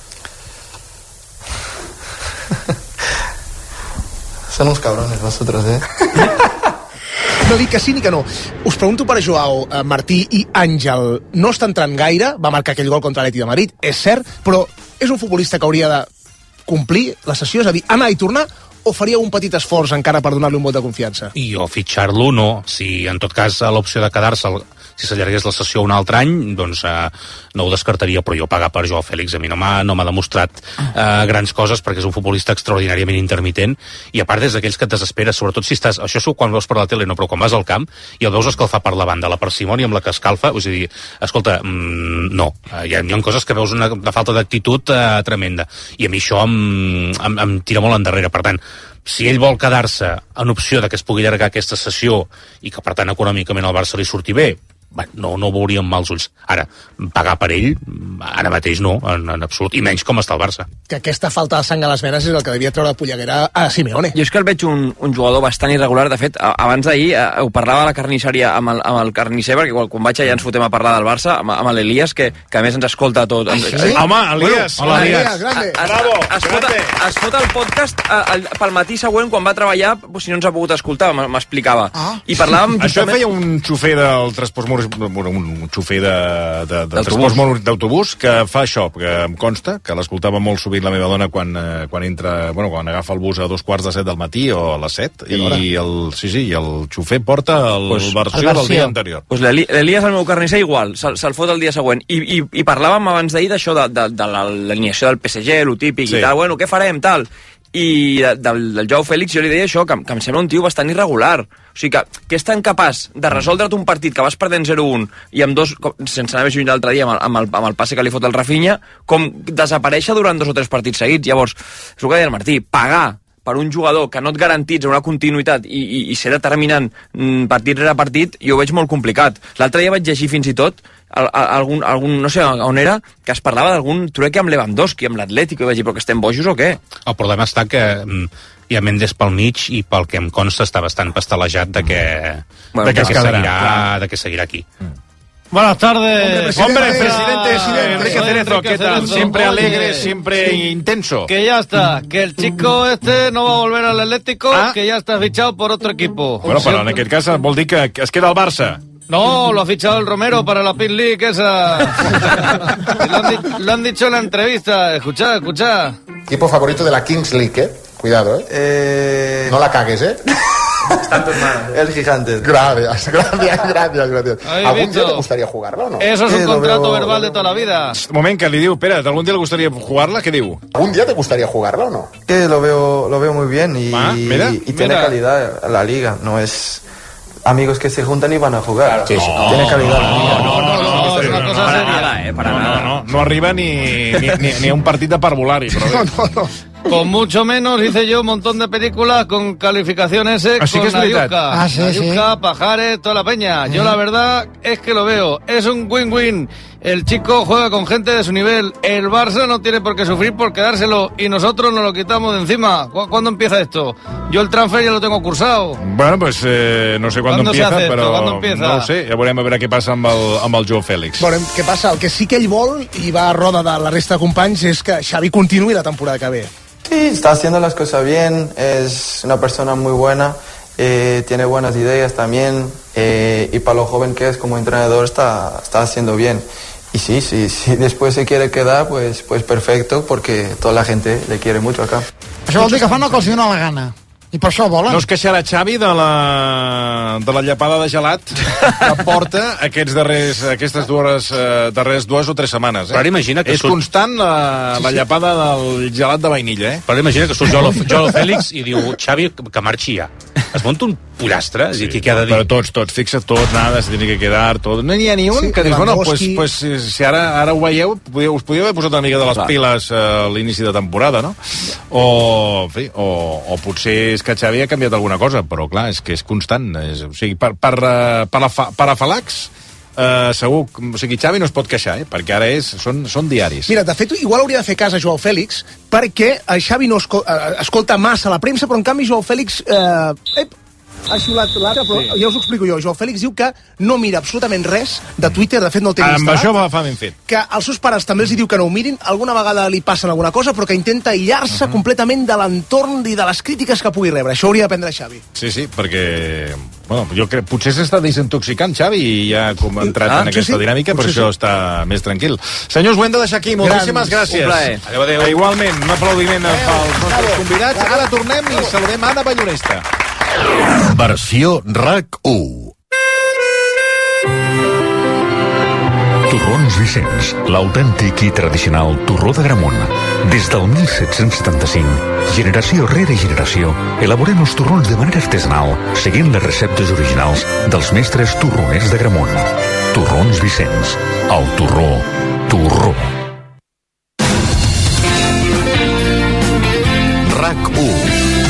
Son uns cabrones vosotros, eh? No dic que sí ni que no. Us pregunto per Joao, eh, Martí i Àngel. No està entrant gaire, va marcar aquell gol contra l'Atlètic de Madrid, és cert, però és un futbolista que hauria de complir la sessió, és a dir, anar i tornar, o faria un petit esforç encara per donar-li un vot de confiança? I jo fitxar-lo no. Si en tot cas l'opció de quedar-se, si s'allargués la sessió un altre any, doncs eh, no ho descartaria, però jo pagar per Joao Fèlix a mi no m'ha no m'ha demostrat eh, grans coses, perquè és un futbolista extraordinàriament intermitent, i a part és d'aquells que et desesperes, sobretot si estàs, això és quan veus per la tele, no, però quan vas al camp i el veus escalfar per la banda, la parsimònia amb la que escalfa, és a dir, escolta, mmm, no, hi ha, hi ha coses que veus una, una falta d'actitud eh, tremenda, i a mi això em, em, em tira molt endarrere. Per tant, si ell vol quedar-se en opció de que es pugui allargar aquesta sessió i que per tant econòmicament al Barça li surti bé, bé, no, no ho veuríem mals ulls. Ara, pagar per ell, ara mateix no, en, en absolut, i menys com està el Barça. Que aquesta falta de sang a les venes és el que devia treure Polleguera a Simeone. Jo és que el veig un, un jugador bastant irregular. De fet, abans d'ahir eh, ho parlava a la carnisseria amb el, amb el carnisser, perquè quan, quan vaig allà ens fotem a parlar del Barça, amb, amb l'Elias, que, que a més ens escolta tot. Ah, sí? Home, Elias, bueno, hola, Elias. Elias, grande. Es, Bravo, es, fot, es fot el podcast eh, el, pel matí següent, quan va treballar, pues, si no ens ha pogut escoltar, m'explicava. Ah. I parlàvem... Això feia un xofer del transport un un xofer de, de, de transport d'autobús que fa això, que em consta que l'escoltava molt sovint la meva dona quan, eh, quan entra, bueno, quan agafa el bus a dos quarts de set del matí o a les set, i, i el, sí, sí, i el xofer porta el, pues, versió, el versió del dia anterior. Pues l'Elias, el meu carnisser, igual, se'l se fot el dia següent. I, i, i parlàvem abans d'ahir d'això, de, de, de l'alineació del P S G, lo típic, sí. I tal, bueno, què farem, tal... I del, del Joao Fèlix jo li deia això, que, que em sembla un tio bastant irregular. O sigui, que, que és tan capaç de resoldre't un partit que vas perdent zero un i amb dos, sense anar més lluny l'altre dia amb el, amb, el, amb el passe que li fot el Rafinha, com desaparèixer durant dos o tres partits seguits. Llavors, és el que deia el Martí, pagar per un jugador que no et garantitza una continuïtat i, i, i ser determinant partit rere partit, jo ho veig molt complicat. L'altre dia vaig llegir fins i tot algun, algun, no sé on era, que es parlava d'algun trueque amb Lewandowski, amb l'Atlètic, i vaig dir, però que estem bojos o què? El problema està que hi ha Mendes pel mig i pel que em consta està bastant pastelejat de que, bueno, de que, que, seguirà, de que seguirà aquí. Mm. Buenas tardes. Hombre, presidente, presidente Enrique Cerezo, ¿qué tal? Siempre alegre, siempre sí. intenso. Que ya está, que el chico este no va a volver al Atlético, ah. que ya está fichado por otro equipo. Bueno, però en aquest cas vol dir que es queda al Barça. No, lo ha fichado el Romero para la Pit League esa. lo, han di- lo han dicho en la entrevista. Escuchá, escuchá. Equipo favorito de la Kings League, ¿eh? Cuidado, ¿eh? Eh... No la cagues, ¿eh? Está en tus manos. El gigante. Gracias, gracias, gracias, gracias. Ahí, ¿Algún Víctor. día te gustaría jugarla o no? Eso es Sí, un lo contrato veo- verbal de toda la vida. Un moment, que li diu, espera't, algun dia li gustaria jugar-la? Què diu? ¿Algún día te gustaría jugarla o no? Que lo veo, lo veo muy bien y, Ah, mira, y tiene mira. calidad la liga. No es amigos que se juntan y van a jugar. Sí, sí. Tiene calidad la liga. No, no, no, es una cosa para seria. nada, eh, para no, nada. No, no, no arriba ni, ni, ni, ni a un partit de parvulari, però bé. No, no, no. Con mucho menos hice yo un montón de películas con calificación S, Así con que es veritat. Nayuka, Ah, sí, Nayuka, Pajares, toda la peña. Yo la verdad es que lo veo, es un win-win. El chico juega con gente de su nivel, el Barça no tiene por qué sufrir por quedárselo y nosotros nos lo quitamos de encima. ¿Cu- ¿Cuándo empieza esto? Yo el transfer ya lo tengo cursado. Bueno, pues eh, no sé cuándo ¿Cuándo se empieza, hace esto? però ¿Cuándo empieza? no ho sé, ja veurem a veure què passa amb el, amb el Joao Fèlix. Veurem què passa. El que sí que ell vol, i va a roda de la resta de companys, és que Xavi continuï la temporada que ve. Sí, está haciendo las cosas bien, es una persona muy buena, eh, tiene buenas ideas también eh, y para lo joven que es como entrenador está, está haciendo bien. Y sí, sí, sí, después se quiere quedar, pues, pues perfecto, porque toda la gente le quiere mucho acá. Això vol dir que fan el que els dona la gana. I per això volen. No es queixarà Xavi de la, de la llapada de gelat que porta aquests darrers, aquestes dues, eh, darreres dues o tres setmanes. Eh? Però ara imagina que És surt- constant la, la llapada del gelat de vainilla. Eh? Però imagina que surt Joao Joao Fèlix i diu, Xavi, que marxi ja. Es munta un pollastre, és a dir, què ha de dir? Però tots, tots, fixa't tots, nada, se tiene que quedar, tot. No n'hi ha ni un Sí, que dius, bueno, pues, Lewandowski. pues, si ara, ara ho veieu, podíeu, us podíeu haver posat una mica de les Clar. piles eh, a l'inici de temporada, no? O, en fi, o, o potser és que Xavi ha canviat alguna cosa, però clar, és que és constant. És, o sigui, per, per, eh, per, a, per a Falacs, Uh, segur, o sigui, Xavi no es pot queixar, eh? Perquè ara és, són, són diaris. Mira, de fet, igual hauria de fer cas a Joao Fèlix, perquè el Xavi no escol eh, escolta massa la premsa, però en canvi Joao Fèlix... Eh, ep, ha xiulat l'altre, però sí. Ja us ho explico jo. Joao Fèlix diu que no mira absolutament res de Twitter, de fet no el té Amb instal·lat. això va, fa ben fet. Que els seus pares també els hi diu que no ho mirin, alguna vegada li passen alguna cosa, però que intenta aïllar-se uh -huh. completament de l'entorn i de les crítiques que pugui rebre. Això hauria d'aprendre Xavi. Sí, sí, perquè... Bueno, jo crec, potser s'està desintoxicant Xavi i ja ha com entrat Ah, en sí, aquesta sí, dinàmica, per potser això sí. està més tranquil. Senyors, ho hem de deixar aquí. Moltíssimes Grans. gràcies. Un plaer. Adéu, adéu. Igualment, un aplaudiment pels nostres convidats. Ara tornem i saludem Anna Ballonesta. Versió R A C u. Torrons Vicenç, l'autèntic i tradicional torró d'Agramunt. Des del mil set-cents setanta-cinc, generació rere generació, elaborem els torrons de manera artesanal, seguint les receptes originals dels mestres torroners d'Agramunt. Torrons Vicenç, el torró, torró. R A C u.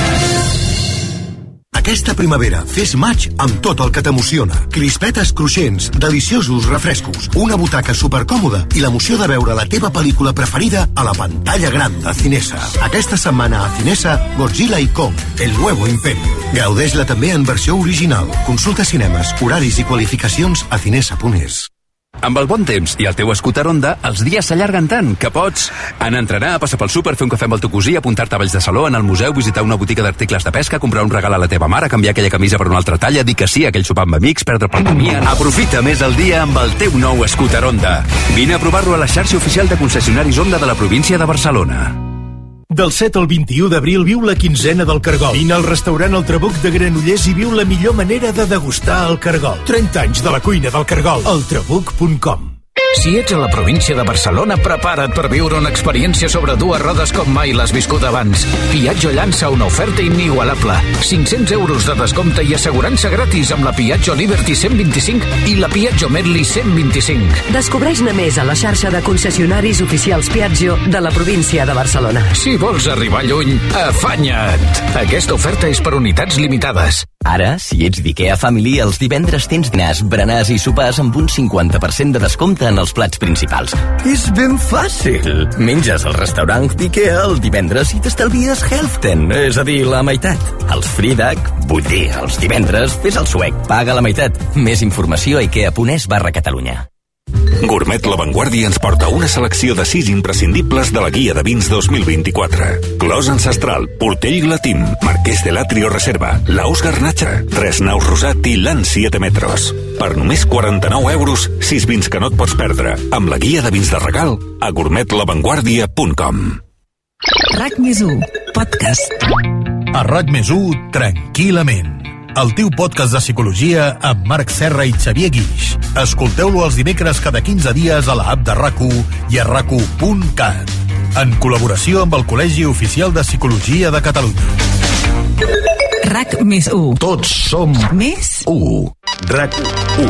Aquesta primavera fes maig amb tot el que t'emociona. Crispetes cruixents, deliciosos refrescos, una butaca supercòmoda i l'emoció de veure la teva pel·lícula preferida a la pantalla gran de Cinesa. Aquesta setmana a Cinesa, Godzilla i Kong, el nuevo imperio. Gaudeix-la també en versió original. Consulta cinemes, horaris i qualificacions a cinesa punt es. Amb el bon temps i el teu scooter Honda, els dies s'allarguen tant que pots anar a entrenar, passar pel súper, fer un cafè amb el teu cosí, apuntar-te a Valls de Saló, anar al museu, visitar una botiga d'articles de pesca, comprar un regal a la teva mare, canviar aquella camisa per una altra talla, dir que sí a aquell sopar amb amics, perdre pel camí... Aprofita més el dia amb el teu nou scooter Honda. Vine a provar-lo a la xarxa oficial de concessionaris Honda de la província de Barcelona. Del set al vint-i-u d'abril viu la quinzena del Cargol. Vine al restaurant El Trabuc de Granollers i viu la millor manera de degustar el Cargol. trenta anys de la cuina del Cargol. el trabuc punt com. Si ets a la província de Barcelona, prepara't per viure una experiència sobre dues rodes com mai l'has viscut abans. Piaggio llança una oferta inigualable. cinc-cents euros de descompte i assegurança gratis amb la Piaggio Liberty cent vint-i-cinc i la Piaggio Medley cent vint-i-cinc. Descobreix-ne més a la xarxa de concessionaris oficials Piaggio de la província de Barcelona. Si vols arribar lluny, afanya't! Aquesta oferta és per unitats limitades. Ara, si ets d'IKEA Family, els divendres tens dinars, berenars i sopars amb un cinquanta per cent de descompte en els plats principals. És ben fàcil. Menges al restaurant d'IKEA el divendres i t'estalvies Helften, és a dir, la meitat. Els Fridag, vull dir, els divendres, fes el suec, paga la meitat. Més informació a ikea punt es barra Catalunya. Gourmet La Vanguardia ens porta una selecció de sis imprescindibles de la guia de vins dos mil vint-i-quatre. Clos Ancestral, Portell Glatín, Marquès de l'Atrio Reserva, Laus Garnacha, Tres Naus Rosat i Lan siete metros. Per només quaranta-nou euros, sis vins que no et pots perdre, amb la guia de vins de regal a gourmet la vanguardia punt com. RAC més u, podcast. A RAC més u, tranquil·lament. el teu podcast de psicologia amb Marc Serra i Xavier Guix. Escolteu-lo els dimecres cada quinze dies a l'app de RAC u i a rac u punt cat. En col·laboració amb el Col·legi Oficial de Psicologia de Catalunya. RAC més u. Tots som més u. RAC u.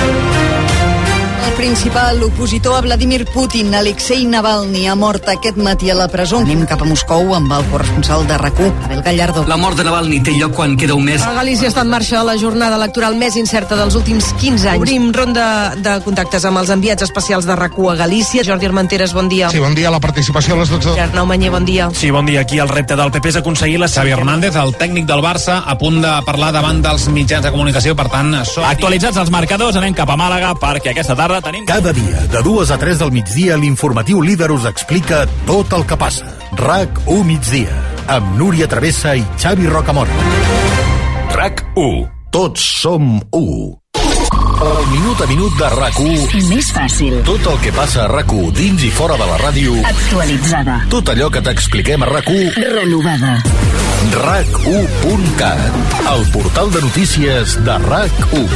El principal opositor a Vladimir Putin, Alexei Navalny, ha mort aquest matí a la presó. Anem cap a Moscou amb el corresponsal de RAC u, Abel Gallardo. La mort de Navalny té lloc quan queda un mes. A Galícia està en marxa la jornada electoral més incerta dels últims quinze anys. Obrim ronda de contactes amb els enviats especials de RAC u a Galícia. Jordi Armenteres, bon dia. Sí, bon dia. La participació a les dotze... Arnau Manyer, bon dia. Sí, bon dia. Aquí el repte del P P és aconseguir la... Xavi Hernández, el tècnic del Barça, a punt de parlar davant dels mitjans de comunicació, per tant... Som... Actualitzats els marcadors, anem cap a Màlaga, perquè aquesta tarda tenim... Cada dia, de dues a tres del migdia, l'informatiu líder us explica tot el que passa. RAC u migdia, amb Núria Travessa i Xavi Rocamora. RAC u. Tots som u. El minut a minut de RAC u. Més fàcil. Tot el que passa a RAC u dins i fora de la ràdio. Actualitzada. Tot allò que t'expliquem a RAC u. Renovada. rac u punt cat. El portal de notícies de RAC u.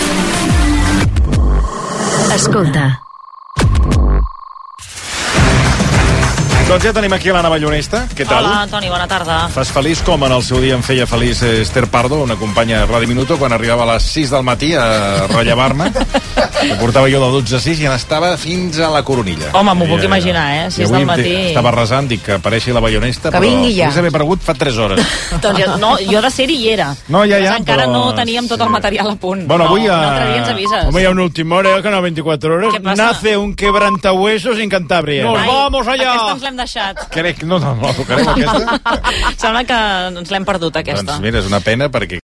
Escolta. Doncs ja tenim aquí l'Anna Ballonesta. Què tal? Hola, Toni, bona tarda. Fas feliç com en el seu dia em feia feliç Esther Pardo, una companya de Ràdio Minuto, quan arribava a les sis del matí a rellevar-me. Que portava jo de dotze a sis i n'estava fins a la coronilla. Home, m'ho puc imaginar, eh? sis del matí. Estava resant, dic que apareixi la Ballonesta, que però ja. Podries haver aparegut fa tres hores. Doncs jo, no, jo de ser-hi hi era. No, ja, ja, encara però... no teníem tot el material a punt. Bueno, avui no, a... un altre dia ens avises. Home, hi ha una última hora, que no veinticuatro horas. ¿Qué pasa? Nace un quebrantahuesos en Cantabria. Nos vamos allá! Aquesta ens l'hem deixat. Crec, no, no, no, tocarem aquesta. Sembla que ens l'hem perdut, aquesta. Doncs mira, és una pena perquè